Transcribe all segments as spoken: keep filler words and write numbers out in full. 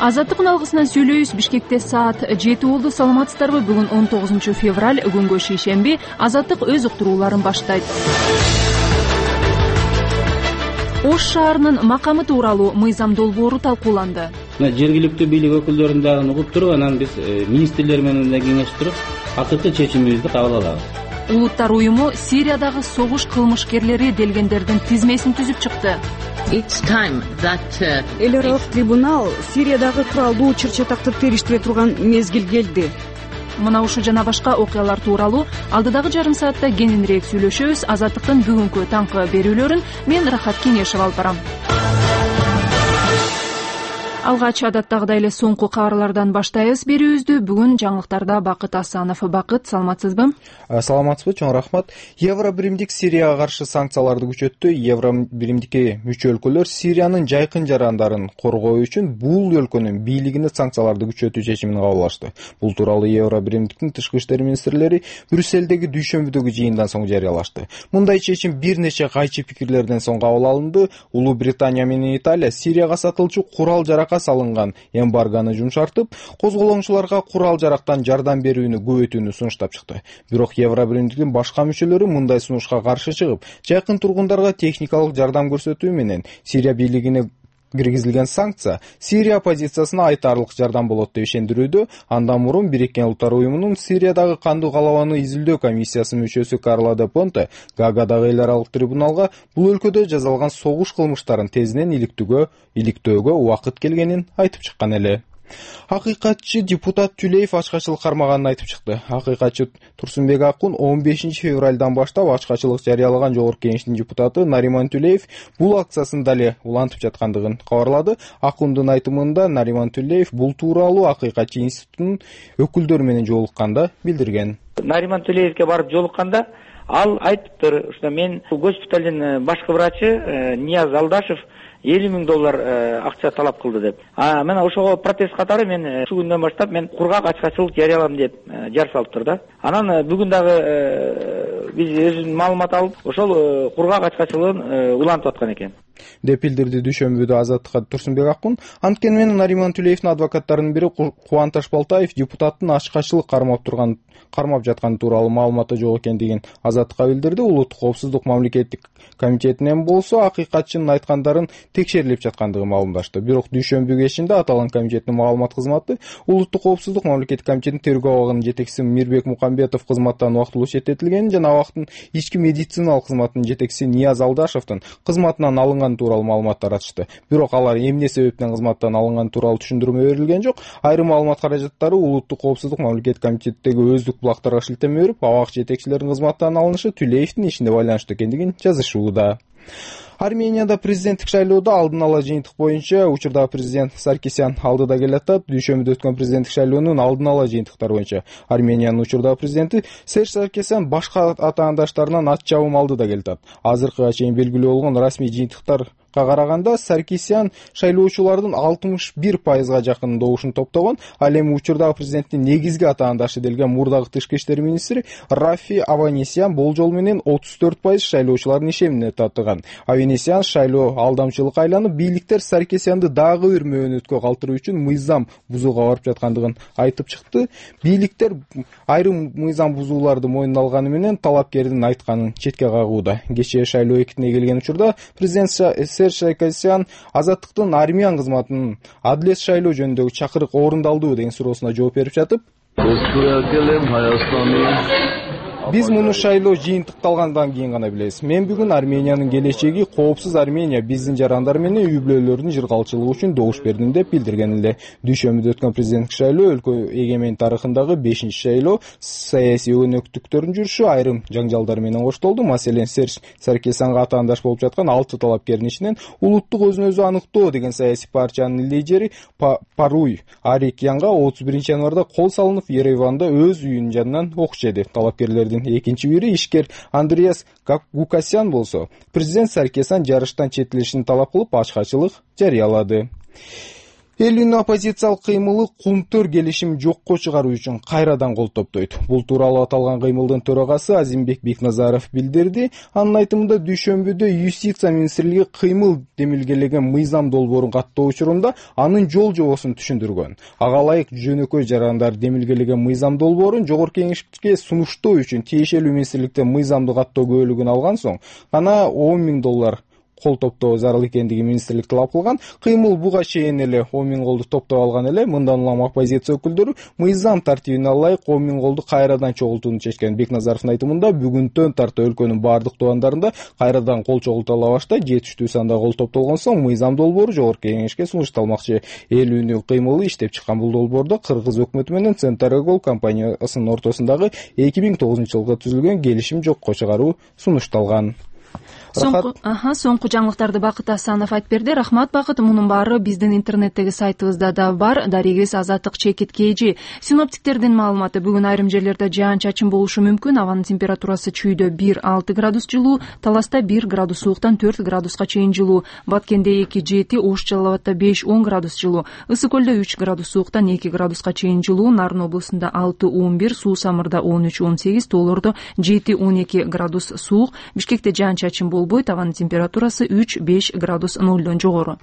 Азаттыктын алгысынан сүйлөйбүз. Бишкекте саат жети болду. Саламатсыздарбы? Бүгүн он тогузунчу февраль, күнгө шейшемби. Азаттык өз уктурууларын баштайт. Ош шаарынын макамы тууралуу мыйзам долбоору талкууланды. Жергиликтүү бийлик өкүлдөрүн дагы угуп туруп, анан биз министрлер менен да кеңешип туруп, акыркы чечимибизди кабыл алабыз. Улуттар уюму Сириядагы согуш кылмышкерлери делгендердин тизмесин түзүп чыкты. Эл аралык трибунал Сириядагы куралдуу чыр-чатакты териштире турган мезгил келди. Мына ушу жана башка окуялар тууралуу алдыдагы жарым саатта кененирээк сүйлөшөбүз. Азаттыктын бүгүнкү таңкы берүүлөрүн мен Рахат Кенешева алып барам. Алгач адаттагыдай эле соңку кабарлардан баштайбыз берүүбүздү. Бүгүн жаңылыктарда Бакыт Асанов. Бакыт, саламатсызбы? Саламатсызбы, чоң рахмат. Евро биримдик Сирияга каршы санкцияларды күчөттү. Евро биримдикке мүчө өлкөлөр Сириянын жайкын жарандарын коргоо үчүн бул өлкөнүн бийлигине санкцияларды күчөтүү чечимин кабыл алышты. Бул тууралуу Евро биримдиктин тышкы иштер министрлери Брюссельдеги дүйшөмбүдөгү жыйындан соң жарыялашты. Мындай чечим бир нече кайчы пикирлерден соң кабыл алынды. Улуу Британия менен Италия Сирияга сатылчу курал жарак салынган эмбарганы жумшартып, козголоңчуларга курал жарактан жардам берүүнү көбөйтүүнү сунуштап чыкты. Бирок Евро биримдиктин башка мүчөлөрү мындай сунушка каршы чыгып, жайкын тургундарга техникалык жардам көрсөтүү менен Сирия бийлигине киргизилген санкция Сирия оппозициясына айтарлык жардам болот деп ишендирүүдө. Андан мурун Бириккен Улуттар уюмунун Сириядагы кандуу калабаны изилдөө комиссиясынын мүчөсү Карла де Понте Гаагадагы эл аралык трибуналга бул өлкөдө жасалган согуш кылмыштарын тезинен иликтөөгө иликтөөгө убакыт келгенин айтып чыккан эле. Акыйкатчы депутат Түлеев ачкачылык кармаганын айтып чыкты. Акыйкатчы Турсунбек Акун он бешинчи февралдан баштап ачкачылык жарыялаган Жогорку Кеңештин депутаты Нариман Түлеев бул акциясын дале улантып жаткандыгын кабарлады. Акундун айтымында Нариман Түлеев бул тууралуу Акыйкатчы институтунун өкүлдөрү менен жолукканда билдирген. Нариман Түлеевке барып жолукканда ал айтыптыр, что мен госпиталдын башкы врачы Нияз Алдашев элүү миң доллар акча талап кылды деп. А мен ошого протест катары мен ушу күндөн баштап мен кургак ачкачылык жарыялам деп жар салыптыр да. Анан бүгүн дагы биз өзүнүн маалымат алып, ошол кургак ачкачылыгын улантып аткан экен. деп билдирди дүйшөмбүдө Азаттыкка Турсунбек Акун. Анткени менен Нариман Түлеевдин адвокаттарынын бири Кубанташ Балтаев депутаттын ачкачылык кармап турган кармап жаткан тууралуу маалыматы жок экендигин Азаттыкка билдирди. Улуттук коопсуздук мамлекеттик комитетинен болсо акыйкатчынын айткандарын текшерилип жаткандыгын маалымдашты. Бирок дүйшөмбү кечинде аталган комитеттин маалымат кызматы Улуттук коопсуздук мамлекеттик комитетинин тергөө абагынын жетекчиси Мирбек Мукамбетов кызматтан убактылуу четтетилгенин жана абактын ички медициналык кызматынын жетекчиси Нияз Алдашевдин кызматынан алынган тууралуу маалымат таратышты. Бирок алар эмне себептен кызматтан алынган тууралуу түшүндүрмө берилген жок. Айрым маалымат каражаттары Улуттук коопсуздук мамлекеттик комитеттеги өздүк булактарга шилтеме берип, абак жетекчилеринин кызматтан алынышы Түлеевдин ишине байланыштуу экендигин жазышууда. Арменияда президенттик шайлоодо алдын ала жыйынтык боюнча учурдагы президент Саркисян алдыда келатат. Дүйшөмбүдө өткөн президенттик шайлоонун алдын ала жыйынтыктары боюнча Армениянын учурдагы президенти Серж Саркисян башка атаандаштарынан ат чабым алдыда келатат. Азыркыга чейин белгилүү болгон расмий жыйынтыктар караганда Саркисян шайлоочулардын алтымыш бир пайызга жакын добушун топтогон. Ал эми учурдагы президенттин негизги атаандашы делген мурдагы тышкы иштер министри Рафи Аванесян болжол менен отуз төрт пайыз шайлоочулардын ишемине татыган. Аванесян шайлоо алдамчылыкка айланып, бийликтер Саркисянды дагы бир мөөнөткө калтыруу үчүн мыйзам бузууга барып жаткандыгын айтып чыкты. Бийликтер айрым мыйзам бузууларды мойнуна алганы менен талапкердин айтканын четке кагууда. Кечээ шайлоо экитине келген учурда президент Серж Саркисян Азаттыктын армиян кызматынын адилет шайлоо жөнүндөгү чакырык орундалдыбы деген суроосуна жооп берип жатып, биз муну шайлоо жыйынтыкталгандан кийин гана билебиз. Мен бүгүн Армениянын келечеги коопсуз Армения биздин жарандар менен үй бүлөлөрүнүн жыргалчылыгы үчүн добуш бердим деп билдирген эле. Дүйшөмбүдө өткөн президенттик шайлоо өлкө эгемен тарыхындагы бешинчи шайлоо саясий өнөктүктөрдүн жүрүшү айрым жаңжалдар менен коштолду. Маселен, Серж Саркисянга атаандаш болуп жаткан алты талапкердин ичинен улуттук өзүн өзү аныктоо деген саясий партиянын лидери Паруй Арикянга отуз биринчи январда кол салынып, Ереванда өз үйүнүн жанынан ок жеди. Талапкерлердин экинчи бири ишкер Андреас Гукасян болсо, президент Саркисян жарыштан четилишин талап кылып ачкачылык жарыялады. эл үнү оппозициялык кыймылы кумтөр келишим жокко чыгаруу үчүн кайрадан кол топтойт. Бул тууралуу аталган кыймылдын төрагасы Азимбек Бекназаров билдирди. Анын айтымында дүйшөмбүдө юстиция министрлиги кыймыл демилгелеген мыйзам долбоорун каттоо учурунда анын жол жобосун түшүндүргөн. Ага ылайык жөнөкөй жарандар демилгелеген мыйзам долбоорун жогорку кеңешке сунуштоо үчүн тиешелүү министрликтен мыйзамды каттоо көбөлүгүн алган соң гана он миң доллар кол топтоо зарыл экендиги министрлик талап кылган. Кыймыл буга чейин эле он миң колду топтоп алган эле. Мындан улам оппозиция өкүлдөрү мыйзам тартибине ылайык он миң колду кайрадан чогултууну чечкен. Бекназаровдун айтымында бүгүнтөн тарта өлкөнүн бардык тубандарында кайрадан кол чогултула башта жетиштүү санда кол топтолгон соң мыйзам долбоору жогорку кеңешке сунушталмакчы. Эл үнү кыймылы иштеп чыккан бул долбоордо Кыргыз өкмөтү менен Центрэгол компаниясынын ортосундагы эки миң тогузунчу жылга түзүлгөн келишим жокко чыгаруу сунушталган. Соңку аха соңку жаңылыктарды Бакыт Асанов айтып берди. Рахмат Бакыт. Мунун баары биздин интернеттеги сайтыбызда да бар. Дарегиз Азаттык чекит kg. Синоптиктердин маалыматы: бүгүн айрым жерлерде жаан-чачын болушу мүмкүн. Абанын температурасы чүйдө бир алты градус жылуу, Таласта бир градус сууктан төрт градуска чейин жылуу, Баткенде эки жети, Ош Жалал Абадта беш он градус жылуу, Ысык көлдө үч градус сууктан эки градуска чейин жылуу, Нарын облусунда алты он бир, Суу Самырда он үч он сегиз, Тоолордо жети он эки градус суук, Бишкекте жаан-чачын болбойт. Абанын температурасы үч беш градус нолдон жогору.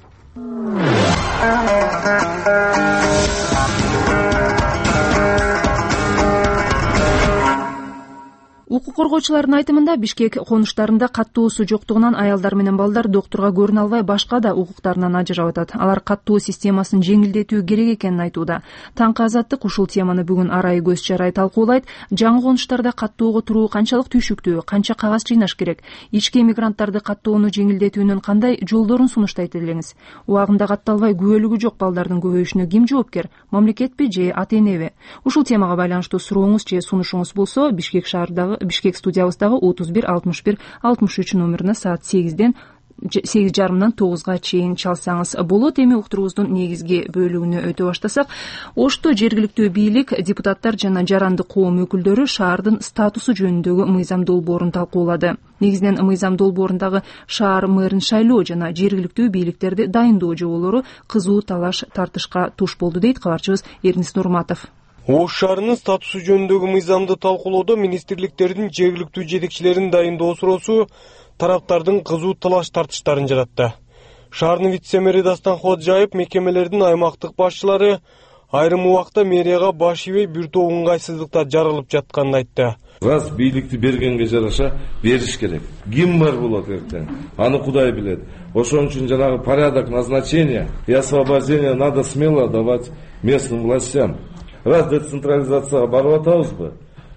Укук коргоочулардын айтымында Бишкек конуштарында каттуу суу жоктугунан аялдар менен балдар доктурга көрүнө албай башка да укуктарынан ажырап атат. Алар каттуу системасын жеңилдетүү керек экенин айтууда. Таңкы Азаттык ушул теманы бүгүн арай көз чарай талкуулайт. Жаңы конуштарда каттоого туруу канчалык түйшүктүү, канча кагаз жыйнаш керек? Ички эмигранттарды каттоону жеңилдетүүнүн кандай жолдорун сунуштайт элеңиз? Убагында катталбай күбөлүгү жок балдардын көбөйүшүнө ким жоопкер? Мамлекетпи же ата энеби? Ушул темага байланыштуу сурооңуз же сунушуңуз болсо Бишкек шаарындагы Бишкек студиябыздагы отуз бир алтымыш бир алтымыш үч номерине саат сегизден сегиз жарымдан тогузга чейин чалсаңыз болот. Эми уктуруубуздун негизги бөлүгүнө өтө баштасак, Ошто жергиликтүү бийлик, депутаттар жана жарандык коом өкүлдөрү шаардын статусу жөнүндөгү мыйзам долбоорун талкуулады. Негизинен мыйзам долбоорундагы шаар мэрин шайлоо жана жергиликтүү бийликтерди дайындоо жоболору кызуу талаш тартышка туш болду, дейт кабарчыбыз Эрнис Нурматов. Ош шаарынын статусу жөнүндөгү мыйзамды талкуулоодо министрликтердин жергиликтүү жетекчилерин дайындоо суроосу тараптардын кызуу талаш тартыштарын жаратты. Шаардын вице-мэри Дастан Ходжаев мекемелердин аймактык башчылары айрым убакта мэрияга баш ийбей бир топ ыңгайсыздыкта жаралып жатканын айтты. Раз бийликти бергенге жараша бериш керек. Ким бар болот эртең? Аны Кудай билет. Ошон үчүн жанагы порядок назначения и освобождения надо смело давать местным властям. Раз децентрализацияга барып атабызбы,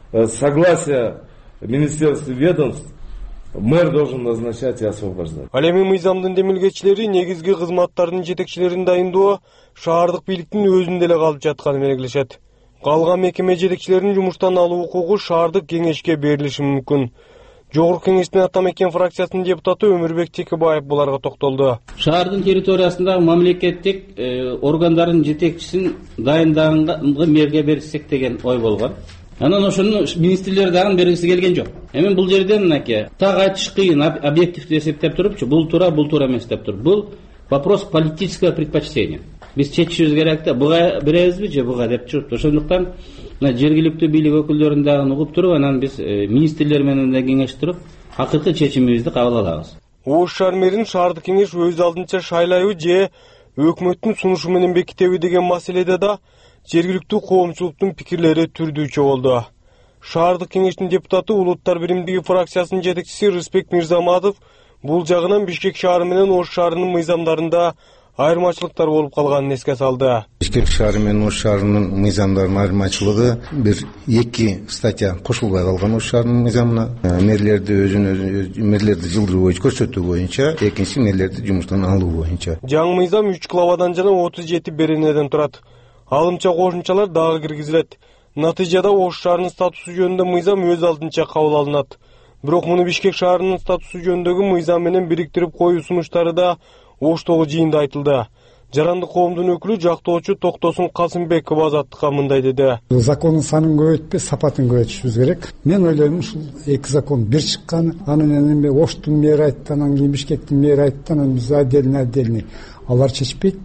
согласие министерств и ведомств мэр должен назначать и освобождать. Ал эми мыйзамдын демилгечилери негизги кызматтардын жетекчилерин дайындоо шаардык бийликтин өзүндө эле калып жатканын белгилешет. Калган мекеме жетекчилеринин жумуштан алуу укугу шаардык кеңешке берилиши мүмкүн. Жогорку кеңештин ата мекен фракциясынын депутаты Өмүрбек Текебаев буларга токтолду. Шаардын территориясындагы мамлекеттик органдардын жетекчисин дайындаганга мэрге берсек деген ой болгон. Анан ошону министрлер дагы бергиси келген жок. Эми бул жерден мынакей так айтыш кыйын, объективдүү эсептеп туруп, бул туура, бул туура эмес деп туруп. Бул вопрос политического предпочтения. Биз чечишибиз керек да, буга беребизби же буга деп туруп. Ошондуктан жергиликтүү бийлик өкүлдөрүн дагы угуп туруп, анан биз министрлер менен да кеңештирип, акыркы чечимибизди кабыл алабыз. Ош шаар мэрин шаардык кеңеш өз алдынча шайлайбы же өкмөттүн сунушу менен бекитеби деген маселеде да жергиликтүү коомчулуктун пикирлери түрдүүчө болду. Шаардык кеңештин депутаты Улуттар биримдиги фракциясынын жетекчиси Рыспек Мирзаматов бул жагынан Бишкек шаары менен Ош шаарынын мыйзамдарында айырмачылыктар болуп калганын эске салды. Бишкек шаары менен Ош шаарынын мыйзамдарынын айырмачылыгы бир эки статья кошулбай калган Ош шаарынын мыйзамына. Мэрлерди өзүнө мэрлерди жылдыруу боюнча көрсөтүү боюнча, экинчи мэрлерди жумуштан алуу боюнча. Жаңы мыйзам үч главадан жана отуз жети беренеден турат. Алымча кошумчалар дагы киргизилет. Натыйжада Ош шаарынын статусу жөнүндө мыйзам өз алдынча кабыл алынат. Бирок муну Бишкек шаарынын статусу жөнүндөгү мыйзам менен бириктирип коюу сунуштары да Оштогу жыйында айтылды. Жарандык коомдун өкүлү жактоочу Токтосун Касымбеков Азаттыкка мындай деди. Закондун санын көбөйтпөй, сапатын көбөйтүшүбүз керек. Мен ойлойм, ушул эки закон бир чыккан, анын эми Оштун мэри айтты, анан кийин Бишкектин мэри айтты, анан биз отдельно отдельный. Алар чечпейт.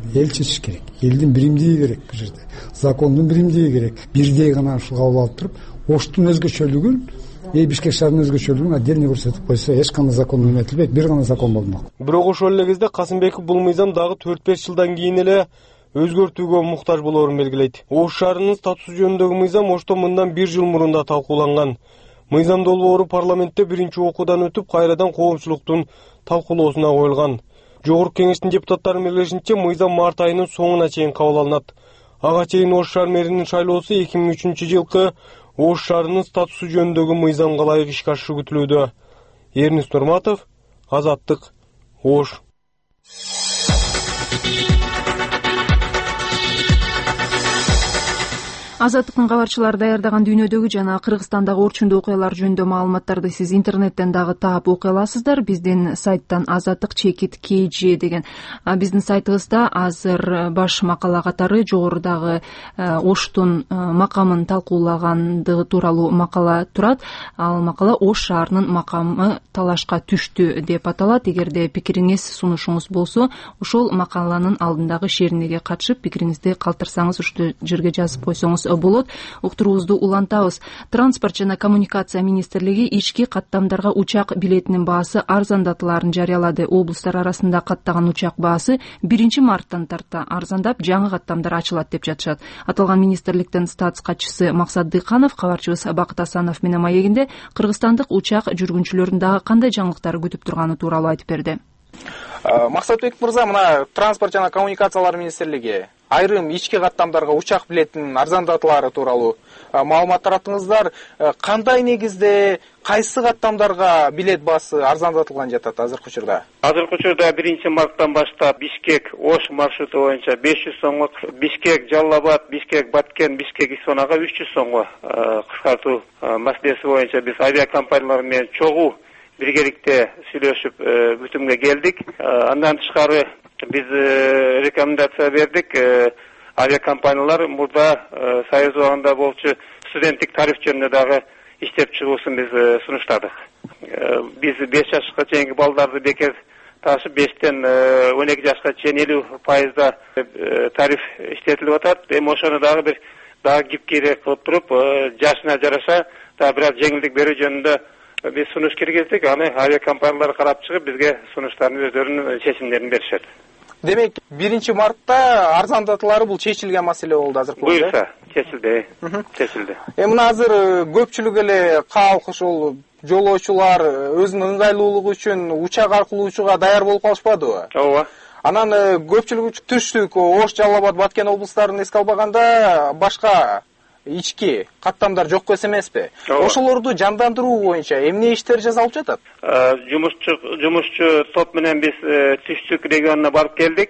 эл чечиш керек, элдин биримдиги керек, бул жерде закондун биримдиги керек. Бирдей гана ушул кабыл алып туруп, Оштун өзгөчөлүгүн, э Бишкек шаарынын өзгөчөлүгүн отдельно көрсөтүп койсо, эч кандай закон эметилбейт, бир гана закон болмок. Бирок ошол эле кезде Касымбеков бул мыйзам дагы төрт беш жылдан кийин эле өзгөртүүгө муктаж болоорун белгилейт. Ош шаарынын статусу жөнүндөгү мыйзам Ошто мындан бир жыл мурун да талкууланган. Мыйзам долбоору парламентте биринчи окуудан өтүп, кайрадан коомчулуктун талкуулоосуна коюлган. Жогорку кеңештин депутаттарынын белгилешинче, мыйзам март айынын соңуна чейин кабыл алынат. Ага чейин Ош шаар мэринин шайлоосу эки миң үчүнчү жылкы Ош шаарынын статусу жөнүндөгү мыйзамга ылайык ишке ашышы күтүлүүдө. Эрнис Нурматов, Азаттык, Ош. Азаттыктын кабарчылары даярдаган дүйнөдөгү жана Кыргызстандагы орчундуу окуялар жөнүндө маалыматтарды сиз интернеттен дагы таап окуй аласыздар. Биздин сайттан азаттык чекит kg деген биздин сайтыбызда азыр баш макала катары жогорудагы Оштун макамын талкуулагандыгы тууралуу макала турат. Ал макала Ош шаарынын макамы талашка түштү деп аталат. Эгерде пикириңиз, сунушуңуз болсо, ошол макаланын алдындагы шериниге катышып, пикириңизди калтырсаңыз, ушул жерге жазып койсоңуз болот. Уктуруубузду улантабыз. Транспорт жана коммуникация министрлиги ички каттамдарга учак билетинин баасы арзандатыларын жарыялады. Облустар арасында каттаган учак баасы биринчи марттан тарта арзандап, жаңы каттамдар ачылат деп жатышат. Аталган министрликтин статс катчысы Максат Дыйканов кабарчыбыз Бакыт Асанов менен маегинде кыргызстандык учак жүргүнчүлөрүн дагы кандай жаңылыктар күтүп турганы тууралуу айтып берди. Максатбек мырза, мына транспорт жана коммуникациялар министрлиги айрым ички каттамдарга учак билетинин арзандатылары тууралуу маалымат таратыңыздар. Кандай негизде кайсы каттамдарга билет баасы арзандатылган жатат азыркы учурда? Азыркы учурда биринчи марттан баштап Бишкек Ош маршруту боюнча беш жүз сомго, Бишкек Жалал Абад, Бишкек Баткен, Бишкек Исонага үч жүз сомго кыскартуу маселеси боюнча биз авиакомпаниялар менен чогуу биргеликте сүйлөшүп бүтүмгө келдик. Андан тышкары биз рекомендация бердик. Авиакомпаниялар мурда Союз убагында болчу студенттик тариф жөнүндө дагы иштеп чыгуусун биз сунуштадык. Биз беш жашка чейинки балдарды бекер ташып, бештен он эки жашка чейин элүү пайызда тариф иштетилип атат. Эми ошону дагы бир дагы гибкийирээк кылып туруп, жашына жараша дагы бир аз жеңилдик берүү жөнүндө биз сунуш киргиздик. Аны авиакомпаниялар карап чыгып, бизге сунуштарын өздөрүнүн чечимдерин беришет. Демек, биринчи мартта арзандатылары бул чечилген маселе болду азыркы учурда. Буюрса, чечилди, чечилди. Эми мына азыр көпчүлүк эле калк ушул жолоочулар өзүнүн ыңгайлуулугу үчүн учак аркылуу учууга даяр болуп калышпадыбы? Ооба. Анан көпчүлүк түштүк Ош, Жалал Абад, Баткен облустарын эске албаганда башка ички каттамдар жок эмеспи? Ошолорду жандандыруу боюнча эмне иштер жасалып жатат? Жумушчу жумушчу топ менен биз Түштүк регионуна барып келдик.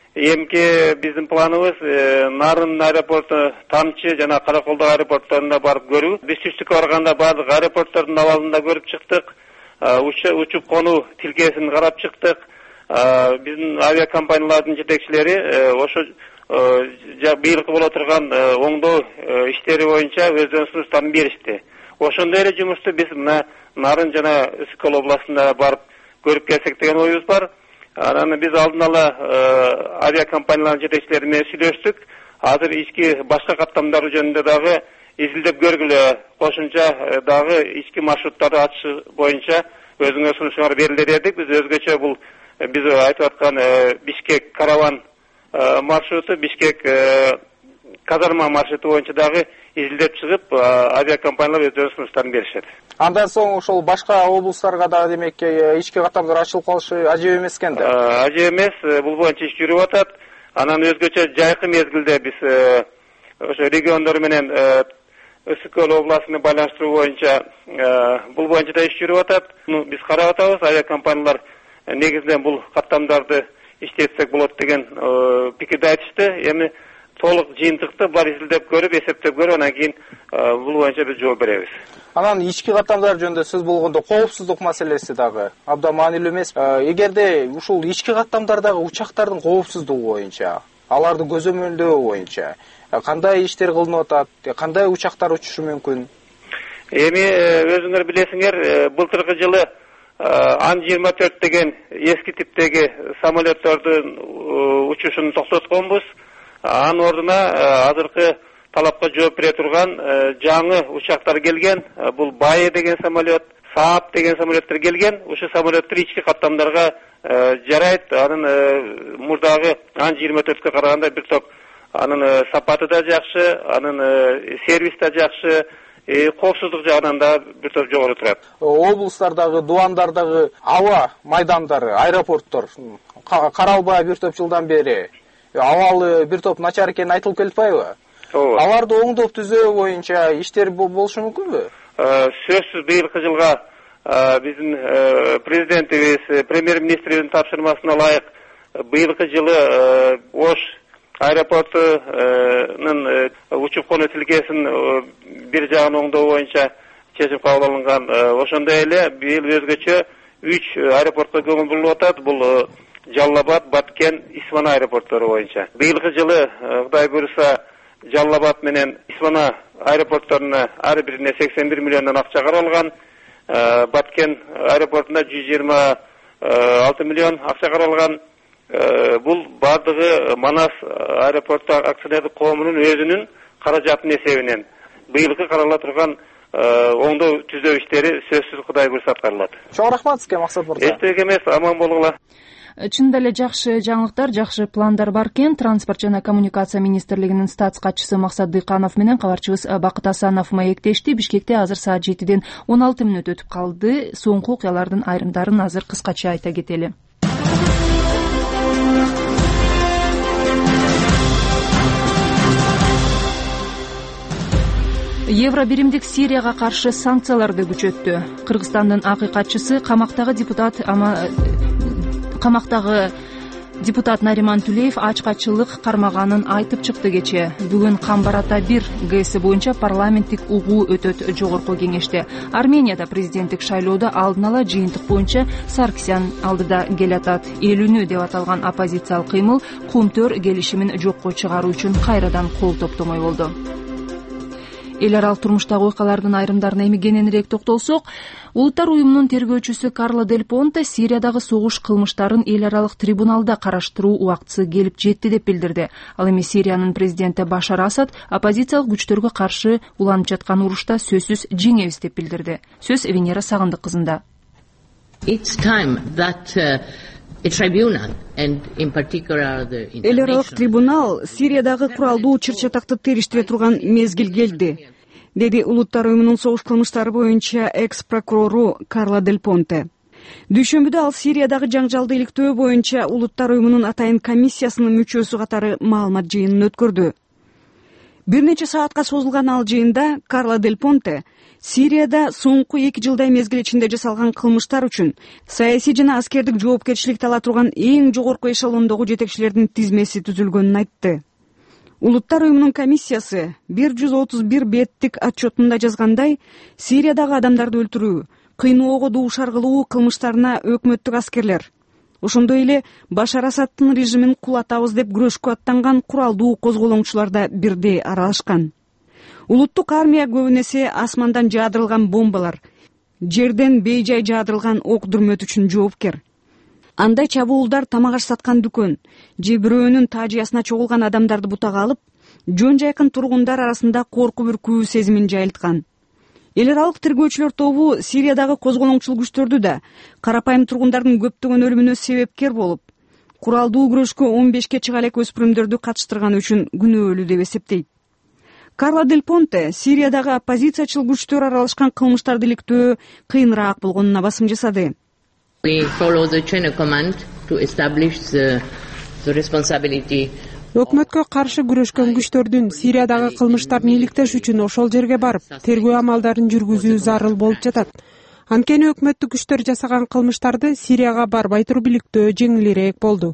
Эмки биздин планыбыз Нарын аэропорту, Тамчы жана Караколдо аэропортторуна барып көрүү. Биз Түштүккө барганда баардык аэропорттордун абалында көрүп чыктык. Учуп конуу тилкесин карап чыктык. Биздин авиакомпаниялардын жетекчилери ошо быйылкы боло турган оңдоо иштери боюнча өздөрүнүн сунуштарын беришти. Ошондой эле жумушту биз мына Нарын жана Үскөл областында барып көрүп келсек деген оюбуз бар. Анан биз алдын ала авиакомпаниялардын жетекчилери менен сүйлөштүк. Азыр ички башка каттамдар жөнүндө дагы изилдеп көргүлө, кошумча дагы ички маршруттарды ачыш боюнча өзүңөр сунушуңар бериле дедик. Биз өзгөчө бул биз айтып аткан Бишкек Караван маршруту, Бишкек казарма маршруту боюнча дагы изилдеп чыгып, авиакомпаниялар өздөрүнүн сунуштарын беришет. Андан соң ошол башка облустарга дагы демек ички каттамдар ачылып калышы ажеп эмес экен да? Ажеп эмес, бул боюнча иш жүрүп атат. Анан өзгөчө жайкы мезгилде биз ошо региондор менен Үскөл областын байланыштыруу боюнча бул боюнча да иш жүрүп атат. Биз карап атабыз, авиакомпаниялар негизинен бул каттамдарды иштетсек болот деген пикирди айтышты. Эми толук жыйынтыкты бар изилдеп көрүп, эсептеп көрүп, анан кийин бул боюнча биз жооп беребиз. Анан ички каттамдар жөнүндө сөз болгондо коопсуздук маселеси дагы абдан маанилүү эмес. Эгерде ушул ички каттамдардагы учактардын коопсуздугу боюнча, аларды көзөмөлдөө боюнча кандай иштер кылынып атат, кандай учактар учушу мүмкүн? Эми өзүңөр билесиңер, былтыркы жылы Ан жыйырма төрт деген эски типтеги самолеттердин учушун токтотконбуз. Анын ордуна азыркы талапка жооп бере турган жаңы учактар келген. Бул Бае деген самолет, Саап деген самолеттер келген. Ушул самолеттер ички каттамдарга жарайт. Анын мурдагы Ан жыйырма төрткө караганда бир топ анын сапаты да жакшы, анын сервиси да жакшы, коопсуздук жагынан да бир топ жогору турат. Облустардагы, дубандардагы аба майдандары, аэропорттор каралбай бир топ жылдан бери абалы бир топ начар экени айтылып келатпайбы? Ооба. Аларды оңдоп түзөө боюнча иштер болушу мүмкүнбү? Сөзсүз быйылкы жылга биздин президентибиз, премьер-министрибиздин тапшырмасына ылайык быйылкы жылы Ош аэропортунун учуп конуу тилкесин бир жагын оңдоо боюнча чечим кабыл алынган. Ошондой эле быйыл өзгөчө үч аэропортко көңүл бурулуп атат. Бул Жалал-Абад, Баткен, Исмана аэропорттору боюнча. Быйылкы жылы Кудай буйруса Жалал-Абад менен Исмана аэропортторуна ар бирине сексен бир миллиондон акча каралган. Баткен аэропортуна жүз жыйырма алты миллион акча каралган. Бул бардыгы Манас аэропорту акционердик коомунун өзүнүн каражатынын эсебинен. Быйылкы карала турган оңдоо түзөө иштери сөзсүз Кудай буйруса аткарылат. Чоң рахмат сизге, Максат мырза. Эчтеке эмес, аман болгула. Чынында эле жакшы жаңылыктар, жакшы пландар бар экен. Транспорт жана коммуникация министрлигинин статс катчысы Максат Дыйканов менен кабарчыбыз Бакыт Асанов маектешти. Бишкекте азыр саат жетиден он алты мүнөт өтүп калды. Соңку окуялардын айрымдарын азыр кыскача айта кетели. Евро биримдик Сирияга каршы санкцияларды күчөттү. Кыргызстандын акыйкатчысы камактагы депутат ама камактагы депутат Нариман Түлеев ачкачылык кармаганын айтып чыкты кече. Бүгүн Камбар-Ата бир ГЭСи боюнча парламенттик угуу өтөт жогорку кеңеште. Арменияда президенттик шайлоодо алдын ала жыйынтык боюнча Саркисян алдыда келатат. Элүүнү деп аталган оппозициялык кыймыл Кумтөр келишимин жокко чыгаруу үчүн кайрадан кол топтомой болду. Эл аралык турмуштагы окуялардын айрымдарына эми кененирээк токтолсок, Улуттар уюмунун тергөөчүсү Карло Дель Понте Сириядагы согуш кылмыштарын эл аралык трибуналда караштыруу убактысы келип жетти деп билдирди. Ал эми Сириянын президенти Башар Асад оппозициялык күчтөргө каршы уланып жаткан урушта сөзсүз жеңебиз деп билдирди. Сөз Венера Сагындык кызында. It's time that uh... Эл аралык трибунал Сириядагы куралдуу чыр-чатакты териштире турган мезгил келди, деди Улуттар уюмунун согуш кылмыштары боюнча экс-прокурору Карло Дель Понте. Дүйшөмбүдө ал Сириядагы жаңжалды иликтөө боюнча Улуттар уюмунун атайын комиссиясынын мүчөсү катары маалымат жыйынын өткөрдү. Бир нече саатка созулган ал жыйында Карло Дель Понте Сирияда соңку эки жылдай мезгил ичинде жасалган кылмыштар үчүн саясий жана аскердик жоопкерчиликти ала турган эң жогорку эшелондогу жетекчилердин тизмеси түзүлгөнүн айтты. Улуттар уюмунун комиссиясы бир жүз отуз бир беттик отчетунда жазгандай, Сириядагы адамдарды өлтүрүү, кыйноого дуушар кылуу кылмыштарына өкмөттүк аскерлер, ошондой эле Башар Асадтын режимин кулатабыз деп күрөшкө аттанган куралдуу козголоңчулар да бирдей аралашкан. Улуттук армия көбүн эсе асмандан жаадырылган бомбалар, жерден бейжай жаадырылган ок дүрмөт үчүн жоопкер. Андай чабуулдар тамак аш саткан дүкөн же бирөөнүн таажиясына чогулган адамдарды бутага алып, жөн жайкын тургундар арасында корку бүркүү сезимин жайылткан. Эл аралык тергөөчүлөр тобу Сириядагы козголоңчул күчтөрдү да карапайым тургундардын көптөгөн өлүмүнө себепкер болуп, куралдуу күрөшкө он бешке чыга элек өспүрүмдөрдү катыштырган үчүн күнөөлүү деп эсептейт. Карло Дель Понте Сириядагы оппозициячыл күчтөр аралашкан кылмыштарды иликтөө кыйыныраак болгонуна басым жасады. Өкмөткө каршы күрөшкөн күчтөрдүн Сириядагы кылмыштарын иликтеш үчүн ошол жерге барып, тергөө амалдарын жүргүзүү зарыл болуп жатат. Анткени өкмөттүк күчтөр жасаган кылмыштарды Сирияга барбай туруп иликтөө жеңилирээк болду.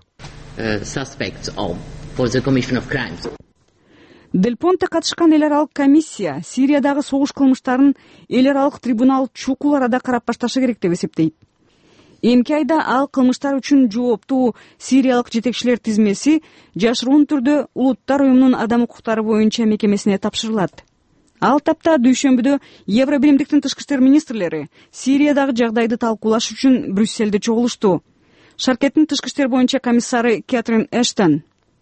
Дель Понте катышкан эл аралык комиссия Сириядагы согуш кылмыштарын эл аралык трибунал чукул арада карап башташы керек деп эсептейт. Эмки айда ал кылмыштар үчүн жооптуу сириялык жетекчилер тизмеси жашыруун түрдө Улуттар уюмунун адам укуктары боюнча мекемесине тапшырылат. Ал тапта дүйшөмбүдө Евробиримдиктин тышкы иштер министрлери Сириядагы жагдайды талкуулаш үчүн Брюссельде чогулушту. Шаркеттин тышкы иштер боюнча комиссары Кэтрин Эштон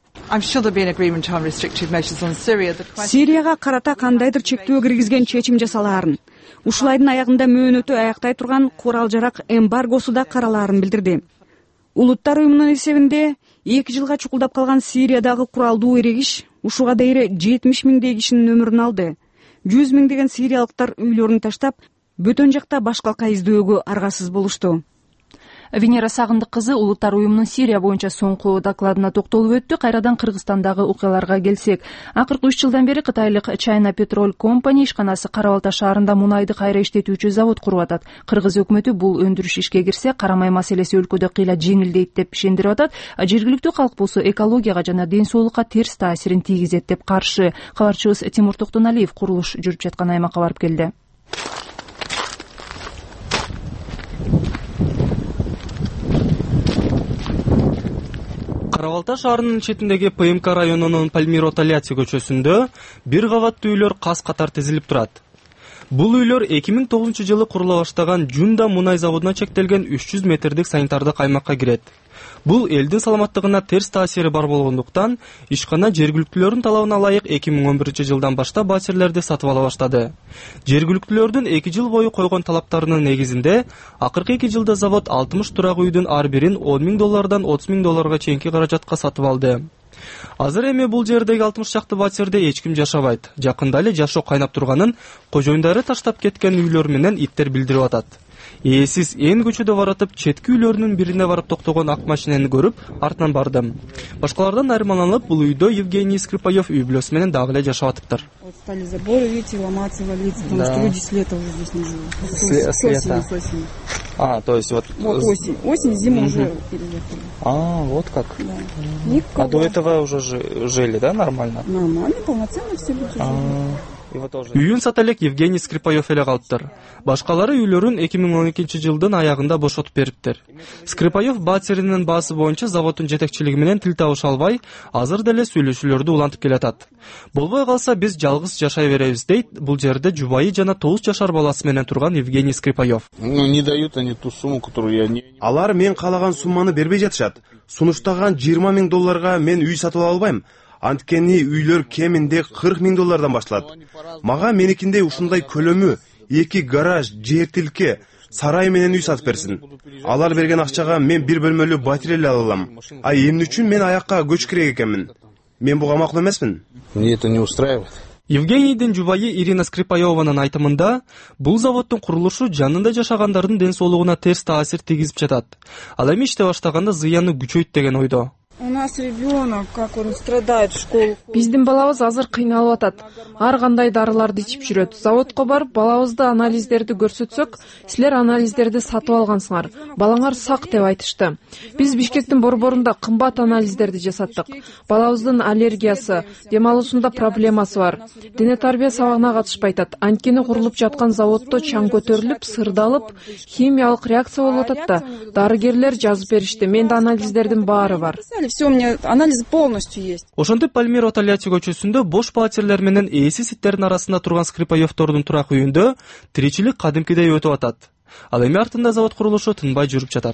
Сирияга карата кандайдыр чектөө киргизген чечим жасалаарын, ушул айдын аягында мөөнөтү аяктай турган курал-жарак эмбаргосу да каралаарын билдирди. Улуттар уюмунун эсебинде эки жылга чукулдап калган Сириядагы куралдуу эрегиш ушуга дейре жетимиш миңдей кишинин өмүрүн алды. жүз миңдеген сириялыктар үйлөрүн таштап, бөтөн жакта башкалка издөөгө аргасыз болушту. Венера Сагындык кызы Улуттар уюмунун Сирия боюнча соңку докладына токтолуп өттү. Кайрадан Кыргызстандагы окуяларга келсек, акыркы үч жылдан бери Кытайлык China Petrol Company ишканасы Кара Балта шаарында мунайды кайра иштетүүчү завод куруп атат. Кыргыз өкмөтү бул өндүрүш ишке кирсе, карамай маселеси өлкөдө кыйла жеңилдейт деп ишендирип атат. Жергиликтүү калк болсо экологияга жана ден соолукка терс таасирин тийгизет деп каршы. Кабарчыбыз Тимур Токтоналиев курулуш жүрүп жаткан аймакка барып келди. Кара Балта шаарынын четиндеги ПМК районунун Пальмиро Тольятти көчөсүндө бир кабаттуу үйлөр кас катар тизилип турат. Бул үйлөр эки миң тогузунчу жылы курула баштаган Жунда мунай заводуна чектелген үч жүз метрдик санитардык аймакка кирет. Бул элдин саламаттыгына терс таасири бар болгондуктан, ишкана жергиликтүүлөрдүн талабына ылайык эки миң он биринчи жылдан баштап батирлерди сатып ала баштады. Жергиликтүүлөрдүн эки жыл бою койгон талаптарынын негизинде, акыркы эки жылда завод алтымыш турак үйдүн ар бирин он миң доллардан отуз миң долларга чейинки каражатка сатып алды. Азыр эми бул жердеги алтымыш чакты батирде эч ким жашабайт. Жакында эле жашоо кайнап турганын кожоюндары таштап кеткен үйлөр менен иттер билдирип атат. Ээсиз эн көчөдө баратып, четки үйлөрүнүн бирине барып токтогон ак машинени көрүп, артынан бардым. Башкалардан айырмаланып, бул үйдө Евгений Скрипаев үй бүлөсү менен дагы эле жашап атыптыр. Стали заборы, видите, ломаться, валиться, потому что люди с лета уже здесь не живут. С лета? А, то есть вот... Вот осень. Осень, зима уже переехали. А, вот как? Да. А до этого уже жили, да, нормально? Нормально, полноценно все люди жили. Үйүн сата элек Евгений Скрипаев эле калыптыр. Башкалары үйлөрүн эки миң он экинчи жылдын аягында бошотуп бериптир. Скрипаев батиринин баасы боюнча заводдун жетекчилиги менен тил табыша албай, азыр деле сүйлөшүүлөрдү улантып келатат. Болбой калса биз жалгыз жашай беребиз дейт бул жерде жубайы жана тогуз жашар баласы менен турган Евгений Скрипаев. Ну, не дают они ту сумму, которую я не... Алар мен каалаган сумманы бербей жатышат. Сунуштаган жыйырма миң долларга мен үй сатып албайм. Анткени үйлөр кеминде кырк миң доллардан башталат. Мага меникинде ушундай көлөмү, эки гараж, жертилке, сарай менен үй сатып берсин. Алар берген акчага мен бир бөлмөлүү батирей ала алам. А эмне үчүн мен аякка көчүп керек экенмин? Мен буга макул эмесмин. Мне это не устраивает. Евгенийдин жубайы Ирина Скрипаеванын айтымында, бул заводдун курулушу жанында жашагандардын ден соолугуна терс таасир тийгизип жатат. Ал эми иште баштаганда зыяны күчөйт деген ойдо. У нас ребенок, как он страдает в школу. Биздин балабыз азыр кыйналып атат. Ар кандай дарыларды ичип жүрөт. Заводко барып, балабызды анализдерди көрсөтсөк, силер анализдерди сатып алгансыңар. Балаңар сак деп айтышты. Биз Бишкектин борборунда кымбат анализдерди жасаттык. Балабыздын аллергиясы, дем алуусунда проблемасы бар. Дене тарбия сабагына катышпай атат. Анткени курулуп жаткан заводдо чаң көтөрүлүп, сырдалып, химиялык реакция болуп атат да. Дарыгерлер жазып беришти. Менде анализдердин баары бар. Все, у меня анализ полностью есть. Ошентип Пальмиро Тольятти көчөсүндө бош батирлер менен ээсиз иттердин арасында турган Скрипаевтордун турак үйүндө тиричилик кадимкидей өтүп атат. Ал эми артында завод курулушу тынбай жүрүп жатат.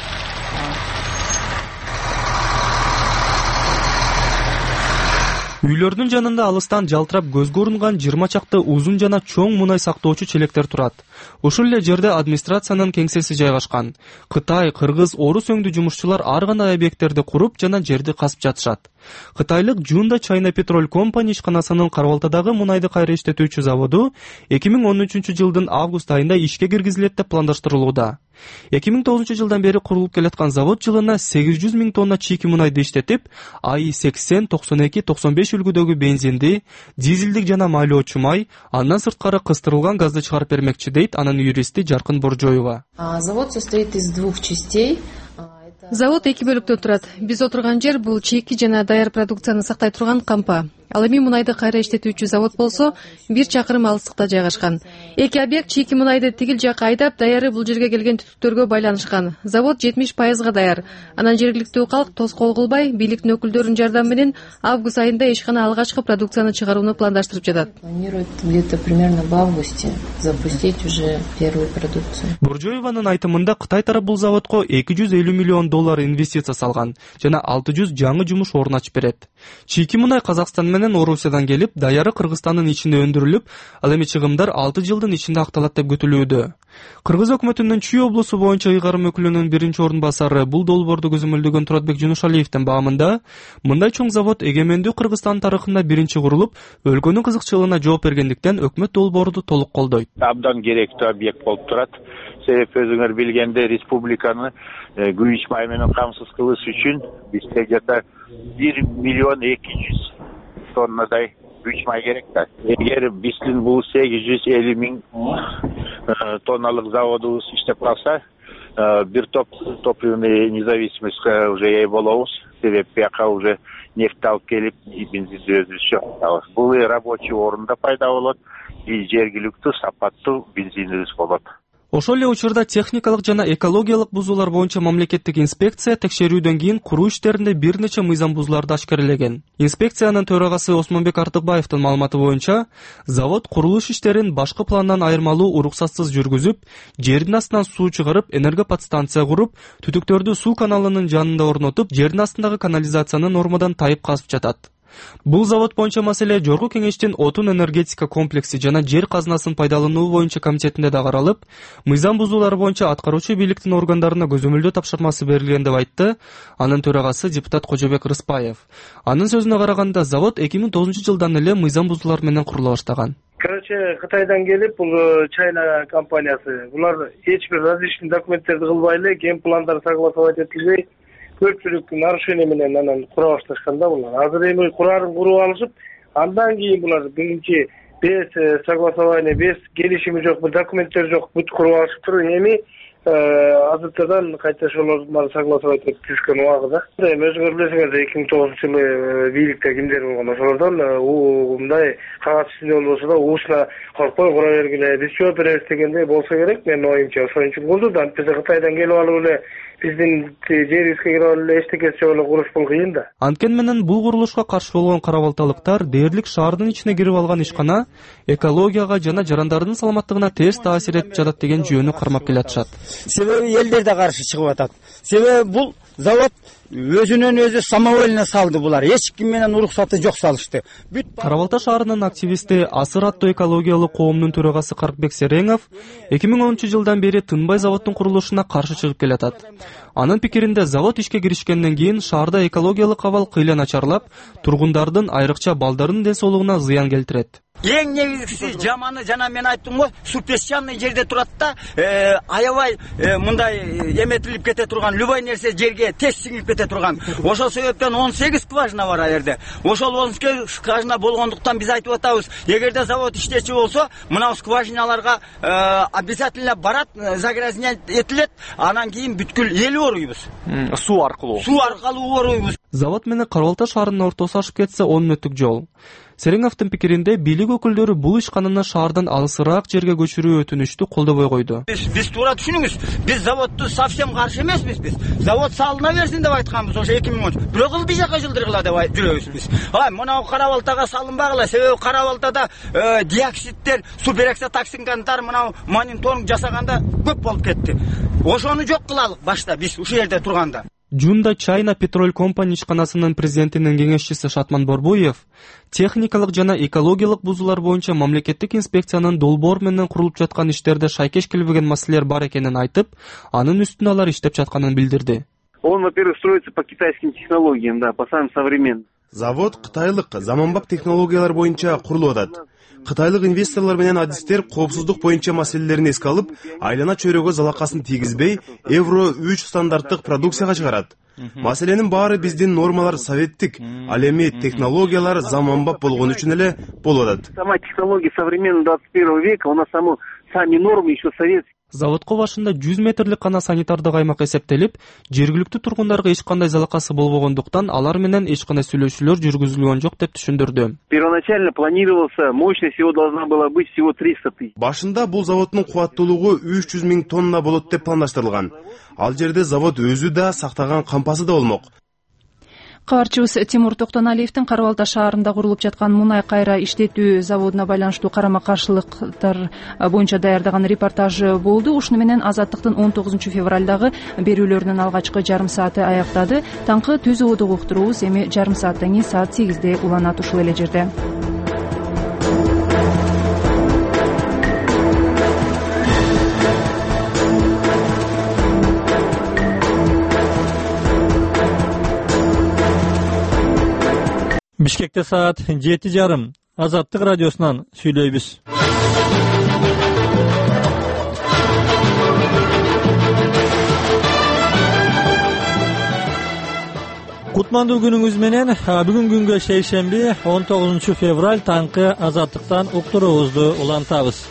Үйлөрдүн жанында алыстан жалтырап көзгө урунган жыйырма чакты узун жана чоң мунай сактоочу челектер турат. Ушул эле жерде администрациянын кеңсеси жайгашкан. Кытай, Кыргыз, орус өңдүү жумушчулар ар кандай объекттерди куруп жана жерди казып жатышат. Кытайлык Жунда China Petrol Company ишканасынын Кара Балтадагы мунайды кайра иштетүүчү заводу эки миң он үчүнчү жылдын август айында ишке киргизилет деп пландаштырылууда. эки миң тогузунчу жылдан бери курулуп келаткан завод жылына сегиз жүз миң тонна чийки мунайды иштетип, АИ сексен, токсон эки, токсон беш үлгүдөгү бензинди, дизелдик жана майлоочу май, андан сырткары кыстырылган газды чыгарып бермекчи дейт анын юристи Жаркын Боржоева. Завод состоит из двух частей. Завод эки бөлүктөн турат. Биз отурган жер бул чийки жана даяр продукцияны сактай турган кампа. Ал эми мунайды кайра иштетүүчү завод болсо бир чакырым алыстыкта жайгашкан. Эки объект чийки мунайды тигил жакка айдап, даяры бул жерге келген түтүктөргө байланышкан. Завод жетимиш пайызга даяр. Анан жергиликтүү калк тоскоол кылбай, бийликтин өкүлдөрүнүн жардамы менен август айында ишкана алгачкы продукцияны чыгарууну пландаштырып жатат. Планируют где-то примерно в августе запустить уже первую продукцию. Буржоеванын айтымында Кытай тарап бул заводко эки жүз элүү миллион доллар инвестиция салган жана алты жүз жаңы жумуш орун ачып берет. Чийки мунай Казакстан менен Орусиядан келип, даяры Кыргызстандын ичинде өндүрүлүп, ал эми чыгымдар алты жылдын ичинде акталат деп күтүлүүдө. Кыргыз өкмөтүнүн Чүй облусу боюнча ыйгарым өкүлүнүн биринчи орун басары бул долбоорду көзөмөлдөгөн Туратбек Жунушалиевдин баамында, мындай чоң завод эгемендүү Кыргызстан тарыхында биринчи курулуп, өлкөнүн кызыкчылыгына жооп бергендиктен өкмөт долбоорду толук колдойт. Абдан керектүү объект болуп турат. Себеп өзүңөр билгендей республиканы күйүч май менен камсыз кылыш үчүн бизге где-то бир миллион эки жүз тоннадай күйүч май керек да. Эгер биздин бул сегиз жүз элүү миң тонналык заводубуз иштеп калса, бир топ топливный независимостьке уже ээ болобуз. Себеп бияка уже нефть алып келип, бензинди өзүбүз жок. Бул рабочий орунда пайда болот, и жергиликтүү сапаттуу бензинибиз болот. Ошол эле учурда техникалык жана экологиялык бузуулар боюнча мамлекеттик инспекция текшерүүдөн кийин куруу иштеринде бир нече мыйзам бузууларды ашкерелеген. Инспекциянын төрагасы Осмонбек Артыкбаевдин маалыматы боюнча, завод курулуш иштерин башкы пландан айырмалуу уруксатсыз жүргүзүп, жердин астынан суу чыгарып, энергоподстанция куруп, түтүктөрдү суу каналынын жанында орнотуп, жердин астындагы канализацияны нормадан тайып казып жатат. Бул завод боюнча маселе Жогорку Кеңештин отун энергетика комплекси жана жер казынасын пайдалануу боюнча комитетинде да каралып, мыйзам бузуулары боюнча аткаруучу бийликтин органдарына көзөмөлдөө тапшырмасы берилген деп айтты анын төрагасы депутат Кожобек Рыспаев. Анын сөзүнө караганда, завод эки миң тогузунчу жылдан эле мыйзам бузуулар менен курула баштаган. Короче, Кытайдан келип, бул Чайна компаниясы, булар эч бир различный документтерди кылбай эле, ген пландар согласовать этилбей, көпчүлүк нарушение менен анан кура башташканда булар. Азыр эми курарын куруп алышып, андан кийин булар биринчи без согласования, без келишими жок, бир документтер жок, бүт куруп алышыптыр. Эми азыртадан кайта ошолорду согласовать этип түшкөн убагында. Эми өзүңөр билесиңер, эки миң тогузунчу жылы бийликте кимдер болгон, ошолордон мындай кагаз үстүндө болбосо да уусуна коркпой кура бергиле, биз жооп беребиз дегендей болсо керек, менин оюмча. Ошон үчүн курду да, антпесе Кытайдан келип алып эле биздин жерибизге кирип алып эле эчтекеси жок эле куруш бул кыйын да. Анткени менен бул курулушка каршы болгон карабалталыктар дээрлик шаардын ичине кирип алган ишкана экологияга жана жарандардын саламаттыгына терс таасир этип жатат деген жүйөнү кармап келатышат. Себеби элдер да каршы чыгып атат. Себеби бул завод өзүнөн өзү самовольно салды булар. Эч ким менен уруксаты жок салышты. Карабалта шаарынын активисти Асыр аттуу экологиялык коомдун төрагасы Каркбек Сереңов эки миң онунчу жылдан бери тынбай заводдун курулушуна каршы чыгып келатат. Анын пикиринде, завод ишке киришкенден кийин шаарда экологиялык абал кыйла начарлап, тургундардын, айрыкча балдардын ден соолугуна зыян келтирет. Эң негизгиси жаманы, жана мен айттым го, суу песчаный жерде турат да, аябай мындай эметилип кете турган, любой нерсе жерге тез сиңип кете турган. Ошол себептен он сегиз скважина бар ал жерде. Ошол он сегиз скважина болгондуктан биз айтып атабыз, эгерде завод иштечү болсо, мына скважиналарга обязательно барат, загрязнение этилет, анан кийин бүткүл эл оруйбуз. Суу аркылуу. Суу аркылуу оруйбуз. Завод менен Карабалта шаарынын ортосу ашып кетсе он мүнөттүк жол. Сереңовдун пикиринде, бийлик өкүлдөрү бул ишкананы шаардан алысыраак жерге көчүрүү өтүнүштү колдобой койду. Биз, биз туура түшүнүңүз, биз заводду совсем каршы эмеспиз биз. Завод салына берсин деп айтканбыз ошо эки миң онунчу. Бирок ылдый жака жылдыргыла деп жүрөбүз биз. Ай, мына Карабалтага салынбагыла, себеби Карабалтада диоксидтер, суперокситоксингандар мына монитор жасаганда көп болуп кетти. Ошону жок кылалык башта биз ушул жерде турганда. Жунда Чайна Петроль компания ишканасынын президентинин кеңешчиси Шатман Борбуев техникалык жана экологиялык бузуулар боюнча мамлекеттик инспекциянын долбоор менен курулуп жаткан иштерде шайкеш келбеген маселелер бар экенин айтып, анын үстүнө алар иштеп жатканын билдирди. Он, во-первых, строится по китайским технологиям, да, по самым современным. Завод кытайлык заманбап технологиялар боюнча курулуп атат. Кытайлык инвесторлор менен адистер коопсуздук боюнча маселелерин эске алып, айлана чөйрөгө залакасын тийгизбей, евро үч стандарттык продукцияга чыгарат. Маселенин баары биздин нормалар советтик, ал эми технологиялар заманбап болгон үчүн эле болуп атат. Сама технология современного двадцать первого века, у нас само сами нормы еще советские. Заводко башында жүз метрлик гана санитардык аймак эсептелип, жергиликтүү тургундарга эч кандай залакасы болбогондуктан алар менен эч кандай сүйлөшүүлөр жүргүзүлгөн жок деп түшүндүрдү. Первоначально планировался, мощность его должна была быть всего триста тысяч. Башында бул заводдун кубаттуулугу үч жүз миң тонна болот деп пландаштырылган. Ал жерде завод өзү да сактаган кампасы да болмок. Кабарчыбыз Тимур Токтоналиевдин Кара Балта шаарында курулуп жаткан мунай кайра иштетүү заводуна байланыштуу карама-каршылыктар боюнча даярдаган репортажы болду. Ушуну менен Азаттыктын он тогузунчу февралдагы берүүлөрүнүн алгачкы жарым сааты аяктады. Таңкы түз ободук уктуруубуз эми жарым сааттан кийин саат сегизде уланат ушул эле жерде. Бишкекте саат жети жарым. Азаттык радиосунан сүйлөйбүз. Кутмандуу күнүңүз менен. Бүгүн күнгө шейшемби он тогузунчу февраль таңкы Азаттыктан уктуруубузду улантабыз.